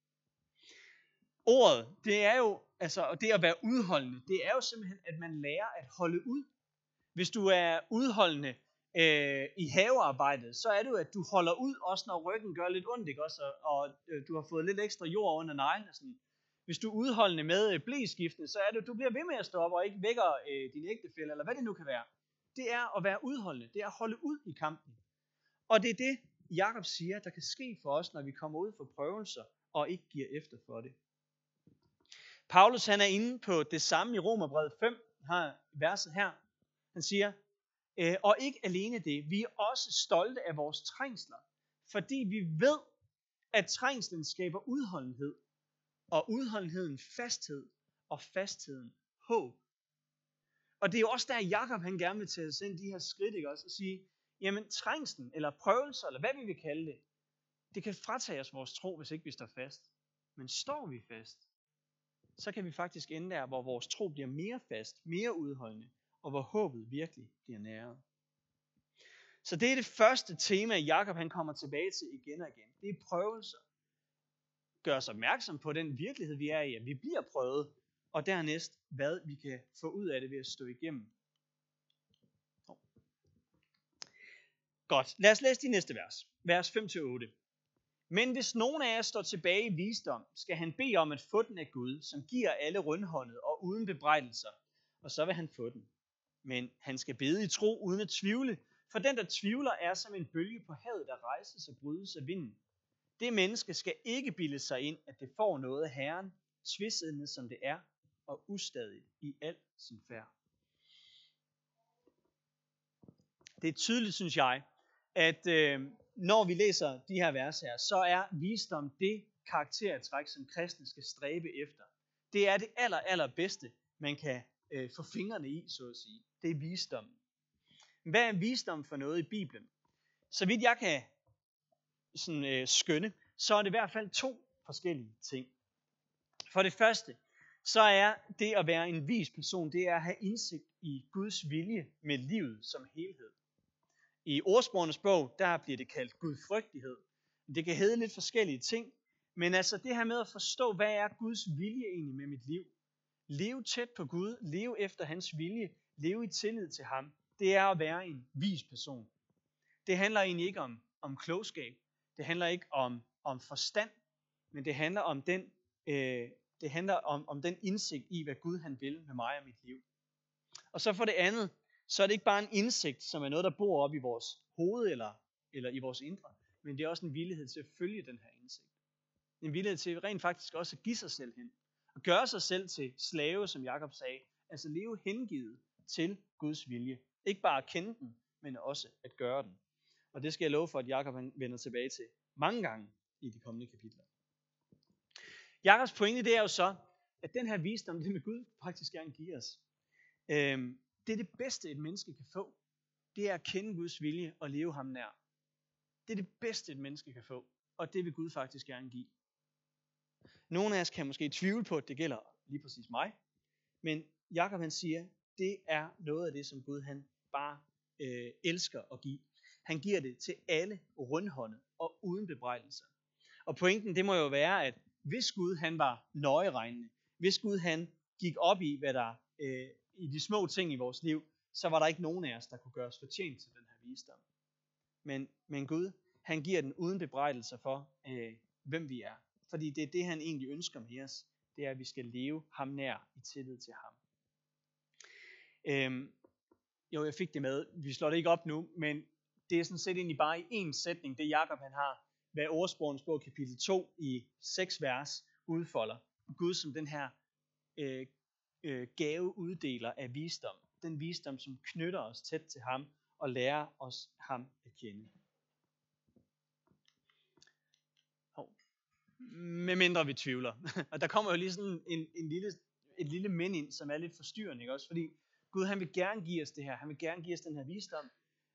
Ordet, det er jo, altså, og det at være udholdende, det er jo simpelthen, at man lærer at holde ud. Hvis du er udholdende øh, i havearbejdet, så er det jo, at du holder ud, også når ryggen gør lidt ondt, ikke også? Og, og øh, du har fået lidt ekstra jord under neglene. Sådan. Hvis du er udholdende med øh, bleskiftene, så er det, at du bliver ved med at stå op og ikke vækker øh, din ægtefælle, eller hvad det nu kan være. Det er at være udholdende, det er at holde ud i kampen. Og det er det, Jakob siger, der kan ske for os, når vi kommer ud for prøvelser og ikke giver efter for det. Paulus han er inde på det samme i Romerbrevet fem, har verset her. Han siger, øh, og ikke alene det, vi er også stolte af vores trængsler, fordi vi ved, at trængslen skaber udholdenhed, og udholdenheden fasthed, og fastheden håb. Og det er jo også der, Jakob han gerne vil tage os ind de her skridt, ikke også, og sige, jamen trængslen, eller prøvelser, eller hvad vi vil kalde det, det kan fratage os vores tro, hvis ikke vi står fast. Men står vi fast, så kan vi faktisk ende der, hvor vores tro bliver mere fast, mere udholdende, og hvor håbet virkelig bliver næret. Så det er det første tema, Jakob han kommer tilbage til igen og igen. Det er prøvelser. Gør os opmærksom på den virkelighed, vi er i, at vi bliver prøvet, og dernæst, hvad vi kan få ud af det ved at stå igennem. Godt, lad os læse de næste vers. Vers fem til otte. Men hvis nogen af jer står tilbage i visdom, skal han bede om at få den af Gud, som giver alle rundhåndet og uden bebrejdelser, og så vil han få den. Men han skal bede i tro uden at tvivle, for den, der tvivler, er som en bølge på havet, der rejses og brydes af vinden. Det menneske skal ikke bilde sig ind, at det får noget af Herren, tvissiddende som det er, og ustadig i al sin færd. Det er tydeligt, synes jeg, at øh, når vi læser de her vers her, så er visdom det karaktertræk, som kristne skal stræbe efter. Det er det aller, aller bedste, man kan øh, få fingrene i, så at sige. Det er visdom. Hvad er visdom for noget i Bibelen? Så vidt jeg kan sådan, øh, skønne, så er det i hvert fald to forskellige ting. For det første, så er det at være en vis person, det er at have indsigt i Guds vilje med livet som helhed. I Ordsprogenes bog, der bliver det kaldt gudfrygtighed. Det kan hedde lidt forskellige ting, men altså det her med at forstå, hvad er Guds vilje egentlig med mit liv? Leve tæt på Gud, leve efter hans vilje, leve i tillid til ham, det er at være en vis person. Det handler egentlig ikke om, om klogskab. Det handler ikke om, om forstand, men det handler om den, øh, det handler om, om den indsigt i, hvad Gud han vil med mig og mit liv. Og så for det andet, så er det ikke bare en indsigt, som er noget, der bor op i vores hoved eller, eller i vores indre, men det er også en villighed til at følge den her indsigt. En villighed til rent faktisk også at give sig selv hen. Og gøre sig selv til slave, som Jakob sagde. Altså leve hengivet til Guds vilje. Ikke bare at kende den, men også at gøre den. Og det skal jeg love for, at Jakob vender tilbage til mange gange i de kommende kapitler. Jakobs pointe, det er jo så, at den her visdom, det med Gud faktisk gerne give os. Øhm, det er det bedste, et menneske kan få. Det er at kende Guds vilje og leve ham nær. Det er det bedste, et menneske kan få. Og det vil Gud faktisk gerne give. Nogle af os kan måske tvivle på, at det gælder lige præcis mig. Men Jakob han siger, det er noget af det, som Gud han bare øh, elsker at give. Han giver det til alle rundhåndet og uden bebrejdelser. Og pointen det må jo være, at hvis Gud han var nøjeregnende, hvis Gud han gik op i, hvad der øh, i de små ting i vores liv, så var der ikke nogen af os, der kunne gøre os fortjent til den her visdom. Men, men Gud, han giver den uden bebrejdelser for, øh, hvem vi er. Fordi det er det, han egentlig ønsker med os. Det er, at vi skal leve ham nær i tillid til ham. Øhm, jo, jeg fik det med. Vi slår det ikke op nu, men det er sådan set egentlig bare i én sætning, det Jakob han har, hvad Ordsprogenes bog kapitel to i seks vers udfolder. Gud som den her øh, øh, gave uddeler af visdom. Den visdom, som knytter os tæt til ham og lærer os ham at kende. Med mindre vi tvivler. Og der kommer jo lige sådan en, en lille, et lille men ind, som er lidt forstyrrende, ikke også? Fordi Gud han vil gerne give os det her. Han vil gerne give os den her visdom.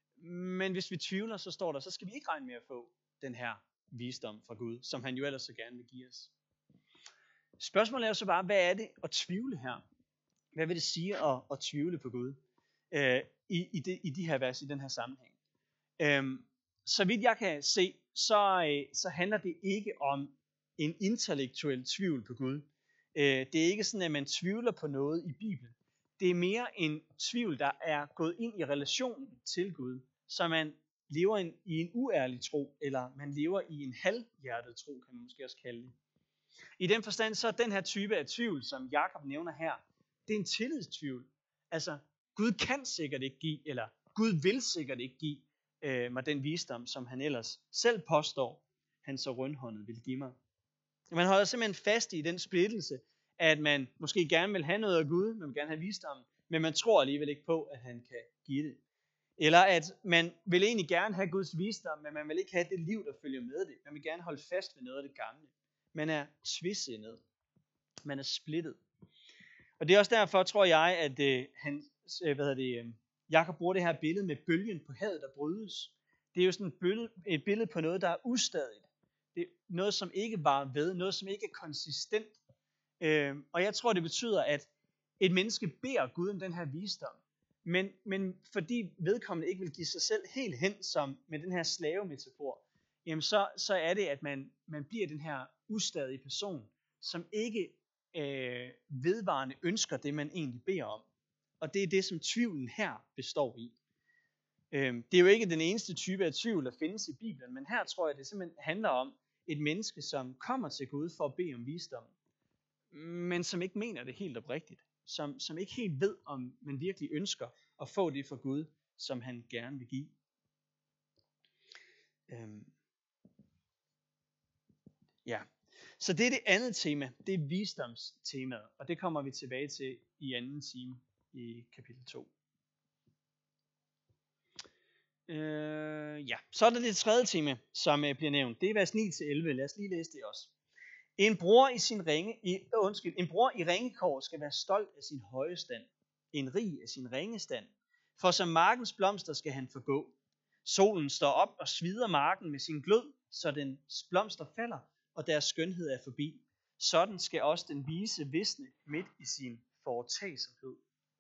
Men hvis vi tvivler, så står der, så skal vi ikke regne med at få den her visdom fra Gud, som han jo ellers så gerne vil give os. Spørgsmålet er jo så bare, hvad er det at tvivle her? Hvad vil det sige at, at tvivle på Gud øh, i, i, det, i de her vers, i den her sammenhæng? Øhm, så vidt jeg kan se, så, øh, så handler det ikke om en intellektuel tvivl på Gud. Øh, det er ikke sådan, at man tvivler på noget i Bibelen. Det er mere en tvivl, der er gået ind i relationen til Gud, så man lever en, i en uærlig tro, eller man lever i en halvhjertet tro, kan man måske også kalde det. I den forstand, så er den her type af tvivl, som Jakob nævner her, det er en tillidstvivl. Altså, Gud kan sikkert ikke give, eller Gud vil sikkert ikke give øh, mig den visdom, som han ellers selv påstår, han så rundhåndet vil give mig. Man holder simpelthen fast i den splittelse, at man måske gerne vil have noget af Gud, man vil gerne have visdom, men man tror alligevel ikke på, at han kan give det. Eller at man vil egentlig gerne have Guds visdom, men man vil ikke have det liv, der følger med det. Man vil gerne holde fast ved noget af det gamle. Man er tvisindet. Man er splittet. Og det er også derfor, tror jeg, at øh, han, øh, hvad hedder det, øh, Jakob bruger det her billede med bølgen på havet, der brydes. Det er jo sådan et billede, et billede på noget, der er ustadigt. Det er noget, som ikke var ved, noget, som ikke er konsistent. Øh, og jeg tror, det betyder, at et menneske beder Gud om den her visdom, men, men fordi vedkommende ikke vil give sig selv helt hen, som med den her slavemetafor, jamen så, så er det, at man, man bliver den her ustadige person, som ikke øh, vedvarende ønsker det, man egentlig beder om. Og det er det, som tvivlen her består i. Øh, det er jo ikke den eneste type af tvivl, der findes i Bibelen, men her tror jeg, det simpelthen handler om et menneske, som kommer til Gud for at bede om visdom, men som ikke mener det helt oprigtigt. Som, som ikke helt ved, om man virkelig ønsker at få det fra Gud, som han gerne vil give. Øhm. Ja, så det er det andet tema, det er visdomstemaet, og det kommer vi tilbage til i anden time i kapitel to. Øh, ja, så er der det tredje tema, som øh, bliver nævnt. Det er vers ni til elleve. Lad os lige læse det også. En bror i sin ringe, i, øh, undskyld, en bror i ringekår skal være stolt af sin høje stand, en rig af sin ringe stand. For som markens blomster skal han forgå. Solen står op og svider marken med sin glød, så den blomster falder, og deres skønhed er forbi. Sådan skal også den vise visne midt i sin foretagsomhed.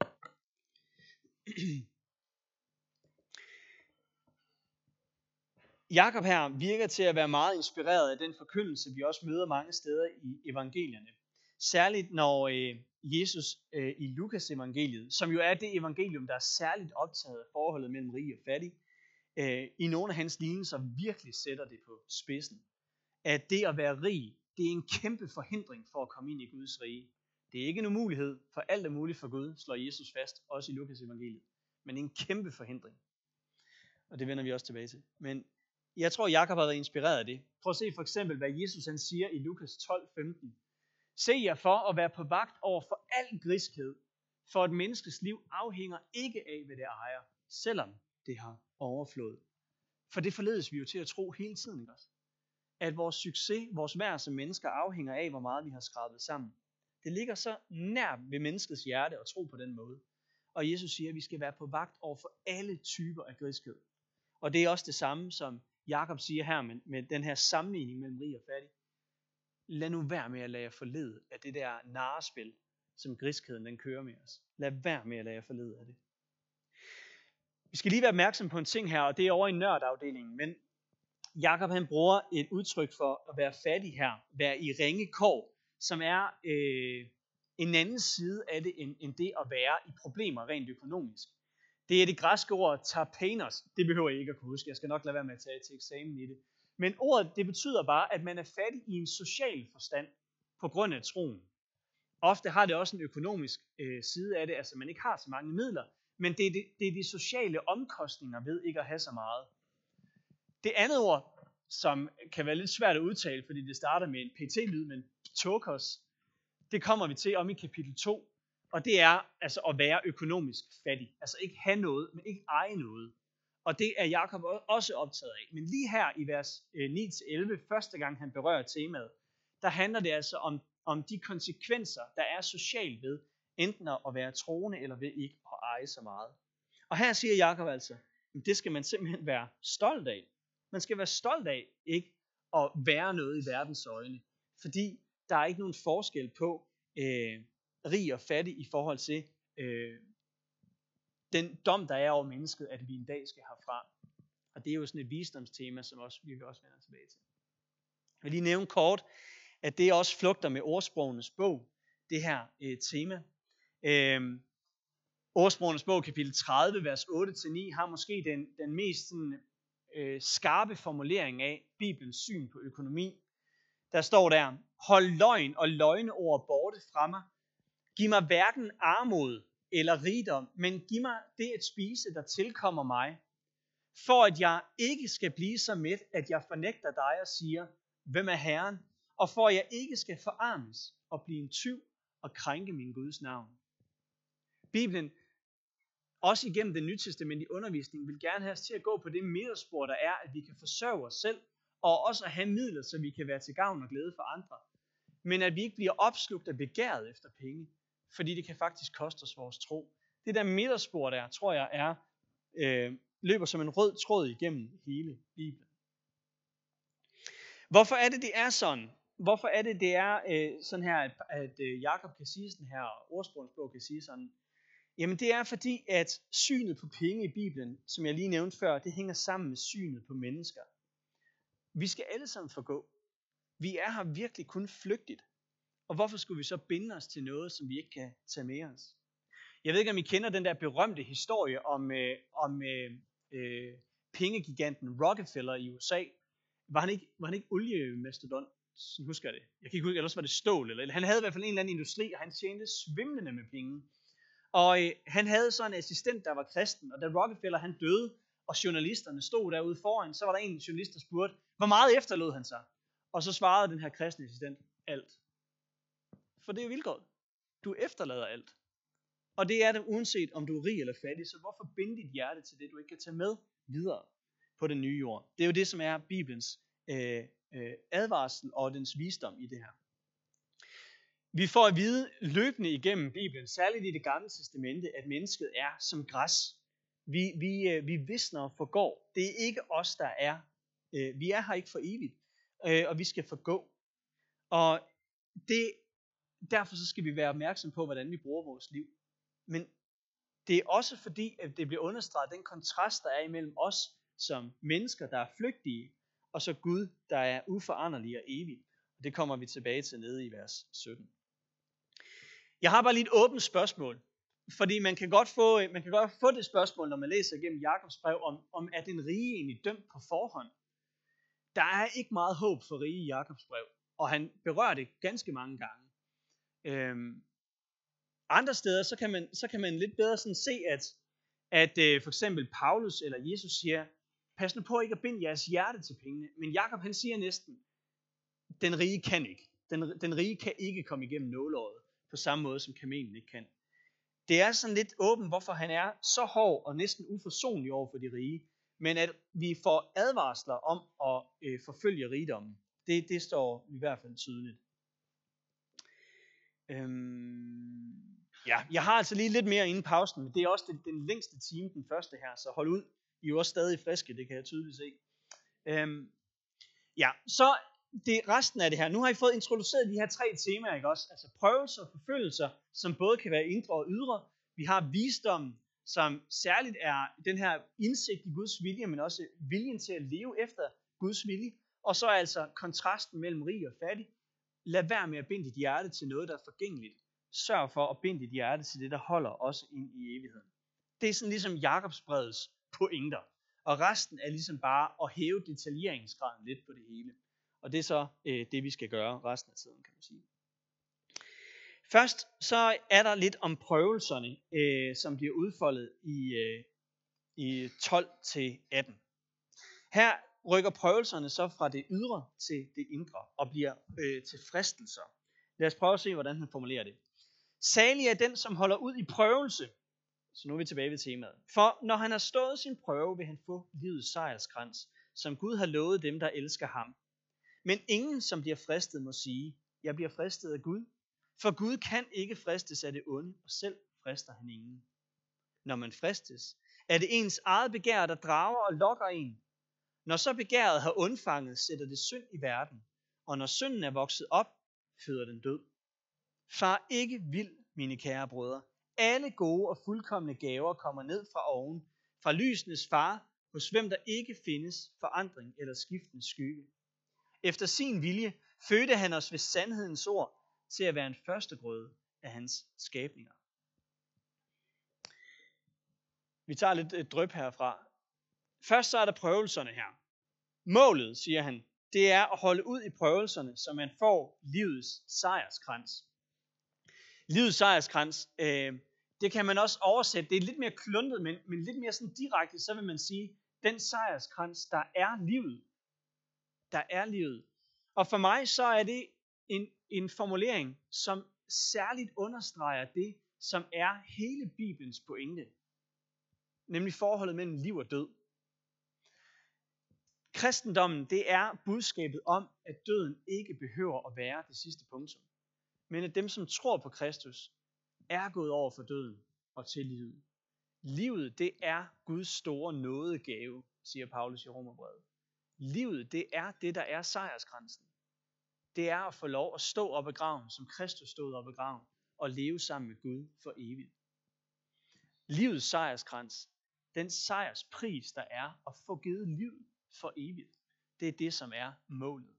Jakob her virker til at være meget inspireret af den forkyndelse, vi også møder mange steder i evangelierne. Særligt når, øh, Jesus øh, i Lukas evangeliet, som jo er det evangelium, der er særligt optaget af forholdet mellem rig og fattig, øh, i nogle af hans lignelser virkelig sætter det på spidsen. At det at være rig, det er en kæmpe forhindring for at komme ind i Guds rige. Det er ikke en umulighed, for alt er muligt for Gud, slår Jesus fast, også i Lukas evangeliet. Men det er en kæmpe forhindring. Og det vender vi også tilbage til. Men jeg tror, Jakob har været inspireret af det. Prøv at se for eksempel, hvad Jesus han siger i Lukas tolv femten. Se jer for at være på vagt over for al griskhed, for et menneskes liv afhænger ikke af, hvad det ejer, selvom det har overflod. For det forledes vi jo til at tro hele tiden, ikke også? At vores succes, vores værd som mennesker afhænger af, hvor meget vi har skrabet sammen. Det ligger så nær ved menneskets hjerte at tro på den måde. Og Jesus siger, at vi skal være på vagt over for alle typer af griskhed. Og det er også det samme, som Jakob siger her med, med den her sammenligning mellem rig og fattig. Lad nu være med at lade jer forlede af det der narrespil, som griskheden den kører med os. Lad være med at lade jer forlede af det. Vi skal lige være opmærksom på en ting her, og det er over i nørdafdelingen. Men Jakob han bruger et udtryk for at være fattig her, være i ringe kår, som er øh, en anden side af det, end, end det at være i problemer rent økonomisk. Det er det græske ord tapenos. Det behøver jeg ikke at kunne huske. Jeg skal nok lade være med at tage til eksamen i det. Men ordet, det betyder bare, at man er fattig i en social forstand på grund af troen. Ofte har det også en økonomisk øh, side af det, altså man ikke har så mange midler, men det er, det, det er de sociale omkostninger ved ikke at have så meget. Det andet ord, som kan være lidt svært at udtale, fordi det starter med en pt-lyd, men ptokos, det kommer vi til om i kapitel to, og det er altså at være økonomisk fattig. Altså ikke have noget, men ikke eje noget. Og det er Jakob også optaget af. Men lige her i vers ni til elleve, første gang han berører temaet, der handler det altså om, om de konsekvenser, der er socialt ved, enten at være troende eller ved ikke at eje så meget. Og her siger Jakob altså, at det skal man simpelthen være stolt af. Man skal være stolt af ikke at være noget i verdens øjne, fordi der er ikke nogen forskel på øh, rig og fattig i forhold til øh, den dom, der er over mennesket, at vi en dag skal herfra. Og det er jo sådan et visdomstema, som også, vi vil også vende tilbage til. Jeg vil lige nævne kort, at det også flugter med Ordsprogenes bog, det her øh, tema. Øh, Ordsprogenes bog, kapitel tredive, vers otte til ni, har måske den, den mest sådan, øh, skarpe formulering af Bibelens syn på økonomi. Der står der, hold løgn og løgneord borte fra mig. Giv mig hverken armod eller rigdom, men giv mig det at spise, der tilkommer mig, for at jeg ikke skal blive så mæt, at jeg fornægter dig og siger, hvem er Herren, og for at jeg ikke skal forarmes og blive en tyv og krænke min Guds navn. Bibelen, også igennem den nytestamentlige undervisning, vil gerne have os til at gå på det midterspor, der er, at vi kan forsørge os selv, og også at have midler, så vi kan være til gavn og glæde for andre. Men at vi ikke bliver opslugt af begæret efter penge, fordi det kan faktisk koste os vores tro. Det der midterspor der, tror jeg, er øh, løber som en rød tråd igennem hele Bibelen. Hvorfor er det, det er sådan? Hvorfor er det, det er øh, sådan her, at, at øh, Jakob kan sige sådan her, og Ordsprogenes bog kan sige sådan? Jamen det er fordi, at synet på penge i Bibelen, som jeg lige nævnte før, det hænger sammen med synet på mennesker. Vi skal alle sammen forgå. Vi er her virkelig kun flygtigt. Og hvorfor skulle vi så binde os til noget, som vi ikke kan tage med os? Jeg ved ikke, om I kender den der berømte historie om, øh, om øh, øh, pengegiganten Rockefeller i U S A. Var han ikke, var han ikke oliemastodont? Sådan husker jeg det. Jeg kan ikke huske, ellers var det stål. Eller, eller han havde i hvert fald en eller anden industri, og han tjente svimlende med penge. Og øh, han havde så en assistent, der var kristen, og da Rockefeller han døde, og journalisterne stod derude foran, så var der en journalist, der spurgte, hvor meget efterlod han sig? Og så svarede den her kristne assistent, alt. For det er jo vilkåret. Du efterlader alt. Og det er det uanset om du er rig eller fattig, så hvorfor binde dit hjerte til det, du ikke kan tage med videre på den nye jord? Det er jo det, som er Bibelens øh, øh, advarsel og dens visdom i det her. Vi får at vide løbende igennem Bibelen, særligt i det gamle testamente, at mennesket er som græs. Vi, vi, øh, vi visner og forgår. Det er ikke os, der er. Øh, vi er her ikke for evigt, øh, og vi skal forgå. Og det, derfor så skal vi være opmærksom på, hvordan vi bruger vores liv. Men det er også fordi, at det bliver understreget den kontrast, der er imellem os som mennesker, der er flygtige, og så Gud, der er uforanderlig og evig. Og det kommer vi tilbage til nede i vers sytten. Jeg har bare lige et åbent spørgsmål. Fordi man kan godt få, man kan godt få det spørgsmål, når man læser igennem Jakobs brev, om, om er den rige egentlig dømt på forhånd. Der er ikke meget håb for rige i Jakobs brev, og han berører det ganske mange gange. Øhm, andre steder, så kan man, så kan man lidt bedre sådan se, at, at øh, for eksempel Paulus eller Jesus siger, pas nu på ikke at binde jeres hjerte til pengene. Men Jakob han siger næsten, den rige kan ikke. Den, den rige kan ikke komme igennem nåleøjet på samme måde, som kamelen ikke kan. Det er sådan lidt åbent, hvorfor han er så hård og næsten uforsonlig over for de rige. Men at vi får advarsler om at øh, forfølge rigdommen, det, det står i hvert fald tydeligt. Øhm, ja, jeg har altså lige lidt mere inden pausen, men det er også den, den længste time, den første her, så hold ud. I er jo også stadig friske, det kan jeg tydeligt se. Øhm, ja, så det resten af det her. Nu har I fået introduceret de her tre temaer, ikke også? Altså prøvelser og forfølgelser, som både kan være indre og ydre. Vi har visdommen, som særligt er den her indsigt i Guds vilje, men også viljen til at leve efter Guds vilje. Og så altså kontrasten mellem rig og fattig. Lad være med at binde dit hjerte til noget, der er forgængeligt. Sørg for at binde dit hjerte til det, der holder også ind i evigheden. Det er sådan ligesom Jakobs brevets pointer. Og resten er ligesom bare at hæve detaljeringsgraden lidt på det hele. Og det er så øh, det, vi skal gøre resten af tiden, kan man sige. Først så er der lidt om prøvelserne, øh, som bliver udfoldet i, øh, i tolv til atten. Her rykker prøvelserne så fra det ydre til det indre og bliver øh, til fristelser. Lad os prøve at se, hvordan han formulerer det. Salig er den, som holder ud i prøvelse. Så nu er vi tilbage ved temaet. For når han har stået sin prøve, vil han få livets sejrskrans, som Gud har lovet dem, der elsker ham. Men ingen, som bliver fristet, må sige, jeg bliver fristet af Gud. For Gud kan ikke fristes af det onde, og selv frister han ingen. Når man fristes, er det ens eget begær, der drager og lokker en. Når så begæret har undfanget, sætter det synd i verden. Og når synden er vokset op, føder den død. Far ikke vild, mine kære brødre. Alle gode og fuldkomne gaver kommer ned fra oven, fra lysenes far, hos hvem der ikke findes forandring eller skiftende skygge. Efter sin vilje fødte han os ved sandhedens ord til at være en førstegrøde af hans skabninger. Vi tager lidt et dryp herfra. Først så er der prøvelserne her. Målet, siger han, det er at holde ud i prøvelserne, så man får livets sejrskrans. Livets sejrskrans, øh, det kan man også oversætte. Det er lidt mere kluntet, men, men lidt mere sådan direkte, så vil man sige, den sejrskrans, der er livet. Der er livet. Og for mig så er det en, en formulering, som særligt understreger det, som er hele Bibelens pointe. Nemlig forholdet mellem liv og død. Kristendommen, det er budskabet om, at døden ikke behøver at være det sidste punktum. Men at dem, som tror på Kristus, er gået over for døden og til livet. Livet, det er Guds store nådegave, siger Paulus i Romerbrevet. Livet, det er det, der er sejrskransen. Det er at få lov at stå op ad graven, som Kristus stod op ad graven, og leve sammen med Gud for evigt. Livets sejrskrans, den sejrspris, der er at få givet livet for evigt, det er det, som er målet.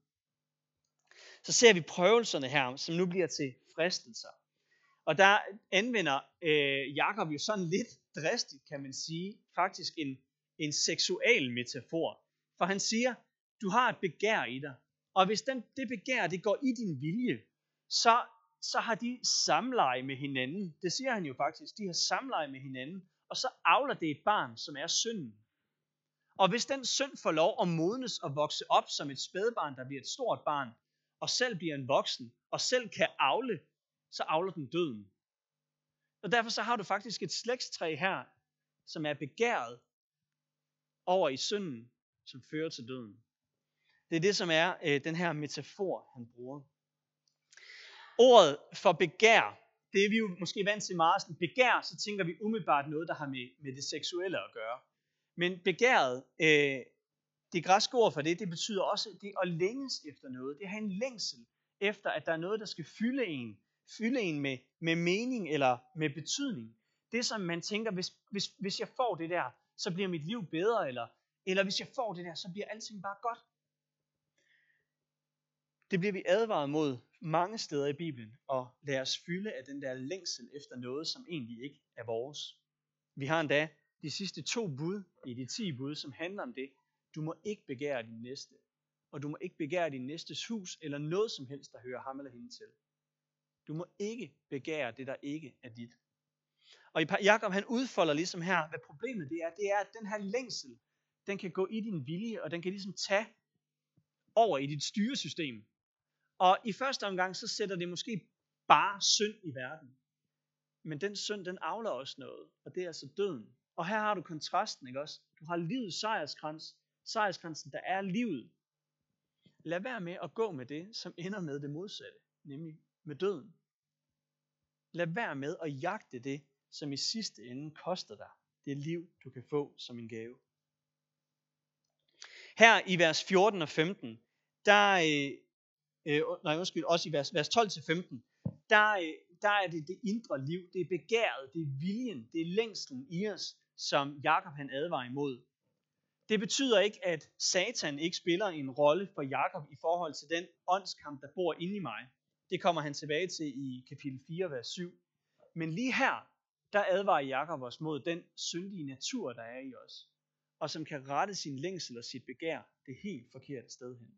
Så ser vi prøvelserne her, som nu bliver til fristelser. Og der anvender øh, Jakob jo sådan lidt dristigt, kan man sige, faktisk en, en seksuel metafor. For han siger, du har et begær i dig, og hvis den, det begær det går i din vilje, så, så har de samleje med hinanden. Det siger han jo faktisk, de har samleje med hinanden, og så avler det et barn, som er synden. Og hvis den synd får lov at modnes og vokse op som et spædbarn, der bliver et stort barn, og selv bliver en voksen, og selv kan avle, så avler den døden. Og derfor så har du faktisk et slægtstræ her, som er begæret over i synden, som fører til døden. Det er det, som er øh, den her metafor, han bruger. Ordet for begær, det er vi jo måske vant til meget. Sådan begær, så tænker vi umiddelbart noget, der har med, med det seksuelle at gøre. Men begæret, øh, det græske ord for det, det betyder også det at længes efter noget. Det har en længsel efter, at der er noget, der skal fylde en. Fylde en med, med mening eller med betydning. Det som man tænker, hvis, hvis, hvis jeg får det der, så bliver mit liv bedre. Eller, eller hvis jeg får det der, så bliver alting bare godt. Det bliver vi advaret mod mange steder i Bibelen, og lad os fylde af den der længsel efter noget, som egentlig ikke er vores. Vi har endda de sidste to bud i de ti bud, som handler om det. Du må ikke begære din næste, og du må ikke begære din næstes hus, eller noget som helst, der hører ham eller hende til. Du må ikke begære det, der ikke er dit. Og Jakob han udfolder ligesom her, hvad problemet det er. Det er, at den her længsel, den kan gå i din vilje, og den kan ligesom tage over i dit styresystem. Og i første omgang, så sætter det måske bare synd i verden. Men den synd, den avler også noget, og det er altså døden. Og her har du kontrasten, ikke også? Du har livets sejrskrans, sejrskransen, der er livet. Lad være med at gå med det, som ender med det modsatte, nemlig med døden. Lad være med at jagte det, som i sidste ende koster dig det liv, du kan få som en gave. Her i vers fjorten og femten, der, øh, nej, undskyld, også i vers, vers tolv til femten, der, øh, der er det det indre liv, det er begæret, det er viljen, det er længslen i os, som Jakob han advarer imod. Det betyder ikke, at Satan ikke spiller en rolle for Jakob i forhold til den åndskamp, der bor inde i mig. Det kommer han tilbage til i kapitel fire, vers syv. Men lige her, der advarer Jakob os mod den syndige natur, der er i os, og som kan rette sin længsel og sit begær det helt forkerte sted hen.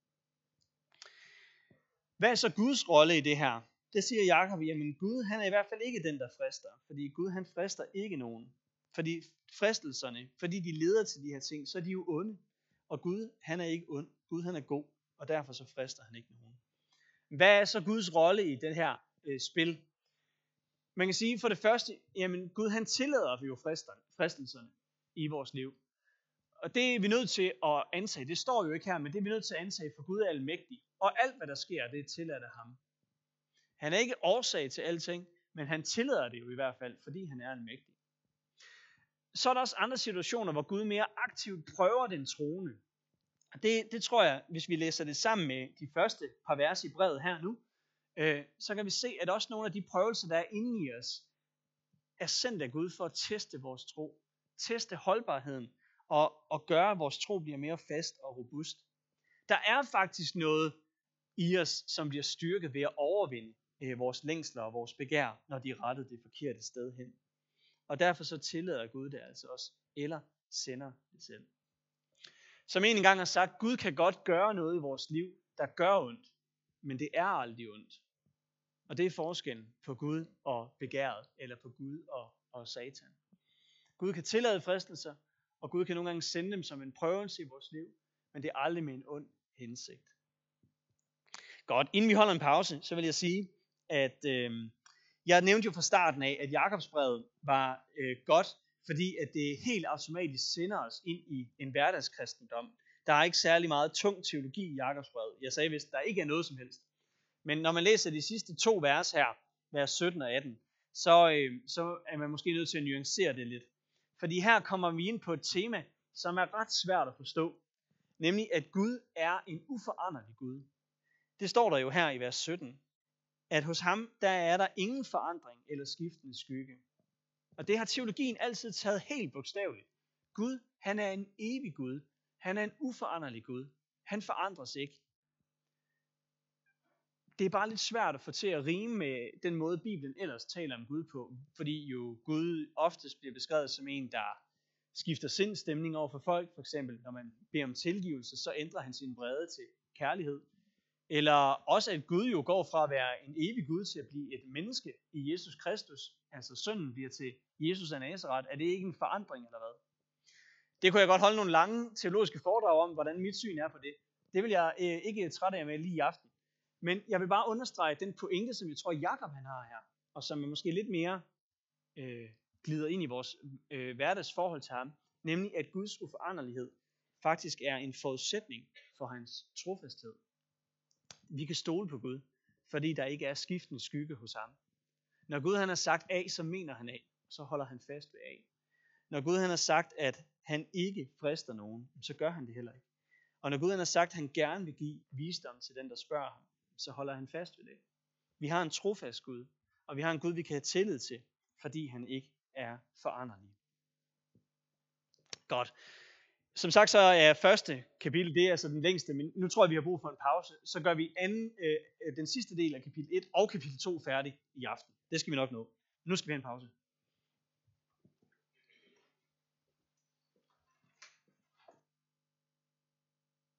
Hvad er så Guds rolle i det her? Det siger Jakob, jamen Gud, han er i hvert fald ikke den, der frister, fordi Gud, han frister ikke nogen. Fordi fristelserne, fordi de leder til de her ting, så er de jo onde. Og Gud, han er ikke ond. Gud, han er god, og derfor så frister han ikke nogen. Hvad er så Guds rolle i det her øh, spil? Man kan sige for det første, jamen Gud, han tillader jo fristelserne i vores liv. Og det er vi nødt til at antage. Det står jo ikke her, men det er vi nødt til at antage, for Gud er almægtig. Og alt, hvad der sker, det er tilladt af ham. Han er ikke årsag til alting, men han tillader det jo i hvert fald, fordi han er almægtig. Så er der også andre situationer, hvor Gud mere aktivt prøver den troende. Det, det tror jeg, hvis vi læser det sammen med de første par vers i brevet her nu, øh, så kan vi se, at også nogle af de prøvelser, der er inde i os, er sendt af Gud for at teste vores tro. Teste holdbarheden og, og gøre, at vores tro bliver mere fast og robust. Der er faktisk noget i os, som bliver styrket ved at overvinde øh, vores længsler og vores begær, når de er rettet det forkerte sted hen. Og derfor så tillader Gud det altså også, eller sender det selv. Som en engang har sagt, Gud kan godt gøre noget i vores liv, der gør ondt, men det er aldrig ondt. Og det er forskellen på Gud og begæret, eller på Gud og, og Satan. Gud kan tillade fristelser, og Gud kan nogle gange sende dem som en prøvelse i vores liv, men det er aldrig med en ond hensigt. Godt, inden vi holder en pause, så vil jeg sige, at øh, jeg nævnte jo fra starten af, at Jakobsbrevet var øh, godt, fordi at det helt automatisk sender os ind i en hverdagskristendom. Der er ikke særlig meget tung teologi i Jakobsbrevet. Jeg sagde vist, der ikke er noget som helst. Men når man læser de sidste to vers her, vers sytten og atten, så, øh, så er man måske nødt til at nuancere det lidt. Fordi her kommer vi ind på et tema, som er ret svært at forstå. Nemlig, at Gud er en uforanderlig Gud. Det står der jo her i vers sytten. At hos ham, der er der ingen forandring eller skiftende skygge. Og det har teologien altid taget helt bogstaveligt. Gud, han er en evig Gud. Han er en uforanderlig Gud. Han forandres ikke. Det er bare lidt svært at få til at rime med den måde, Bibelen ellers taler om Gud på. Fordi jo Gud oftest bliver beskrevet som en, der skifter sindstemning over for folk. For eksempel, når man beder om tilgivelse, så ændrer han sin vrede til kærlighed. Eller også at Gud jo går fra at være en evig Gud til at blive et menneske i Jesus Kristus. Altså sønnen bliver til Jesus af Nazaret. Er det ikke en forandring eller hvad? Det kunne jeg godt holde nogle lange teologiske foredrag om, hvordan mit syn er på det. Det vil jeg øh, ikke trætte af med lige i aften. Men jeg vil bare understrege den pointe, som jeg tror Jakob han har her, og som er måske lidt mere øh, glider ind i vores øh, hverdagsforhold til ham, nemlig at Guds uforanderlighed faktisk er en forudsætning for hans trofasthed. Vi kan stole på Gud, fordi der ikke er skiftende skygge hos ham. Når Gud han har sagt A, så mener han A, så holder han fast ved A. Når Gud han har sagt, at han ikke frister nogen, så gør han det heller ikke. Og når Gud han har sagt, at han gerne vil give visdom til den, der spørger ham, så holder han fast ved det. Vi har en trofast Gud, og vi har en Gud, vi kan have tillid til, fordi han ikke er foranderlig. Godt. Som sagt så er første kapitel, det er altså den længste, men nu tror jeg, vi har brug for en pause. Så gør vi anden, øh, den sidste del af kapitel et og kapitel to færdig i aften. Det skal vi nok nå. Nu skal vi have en pause.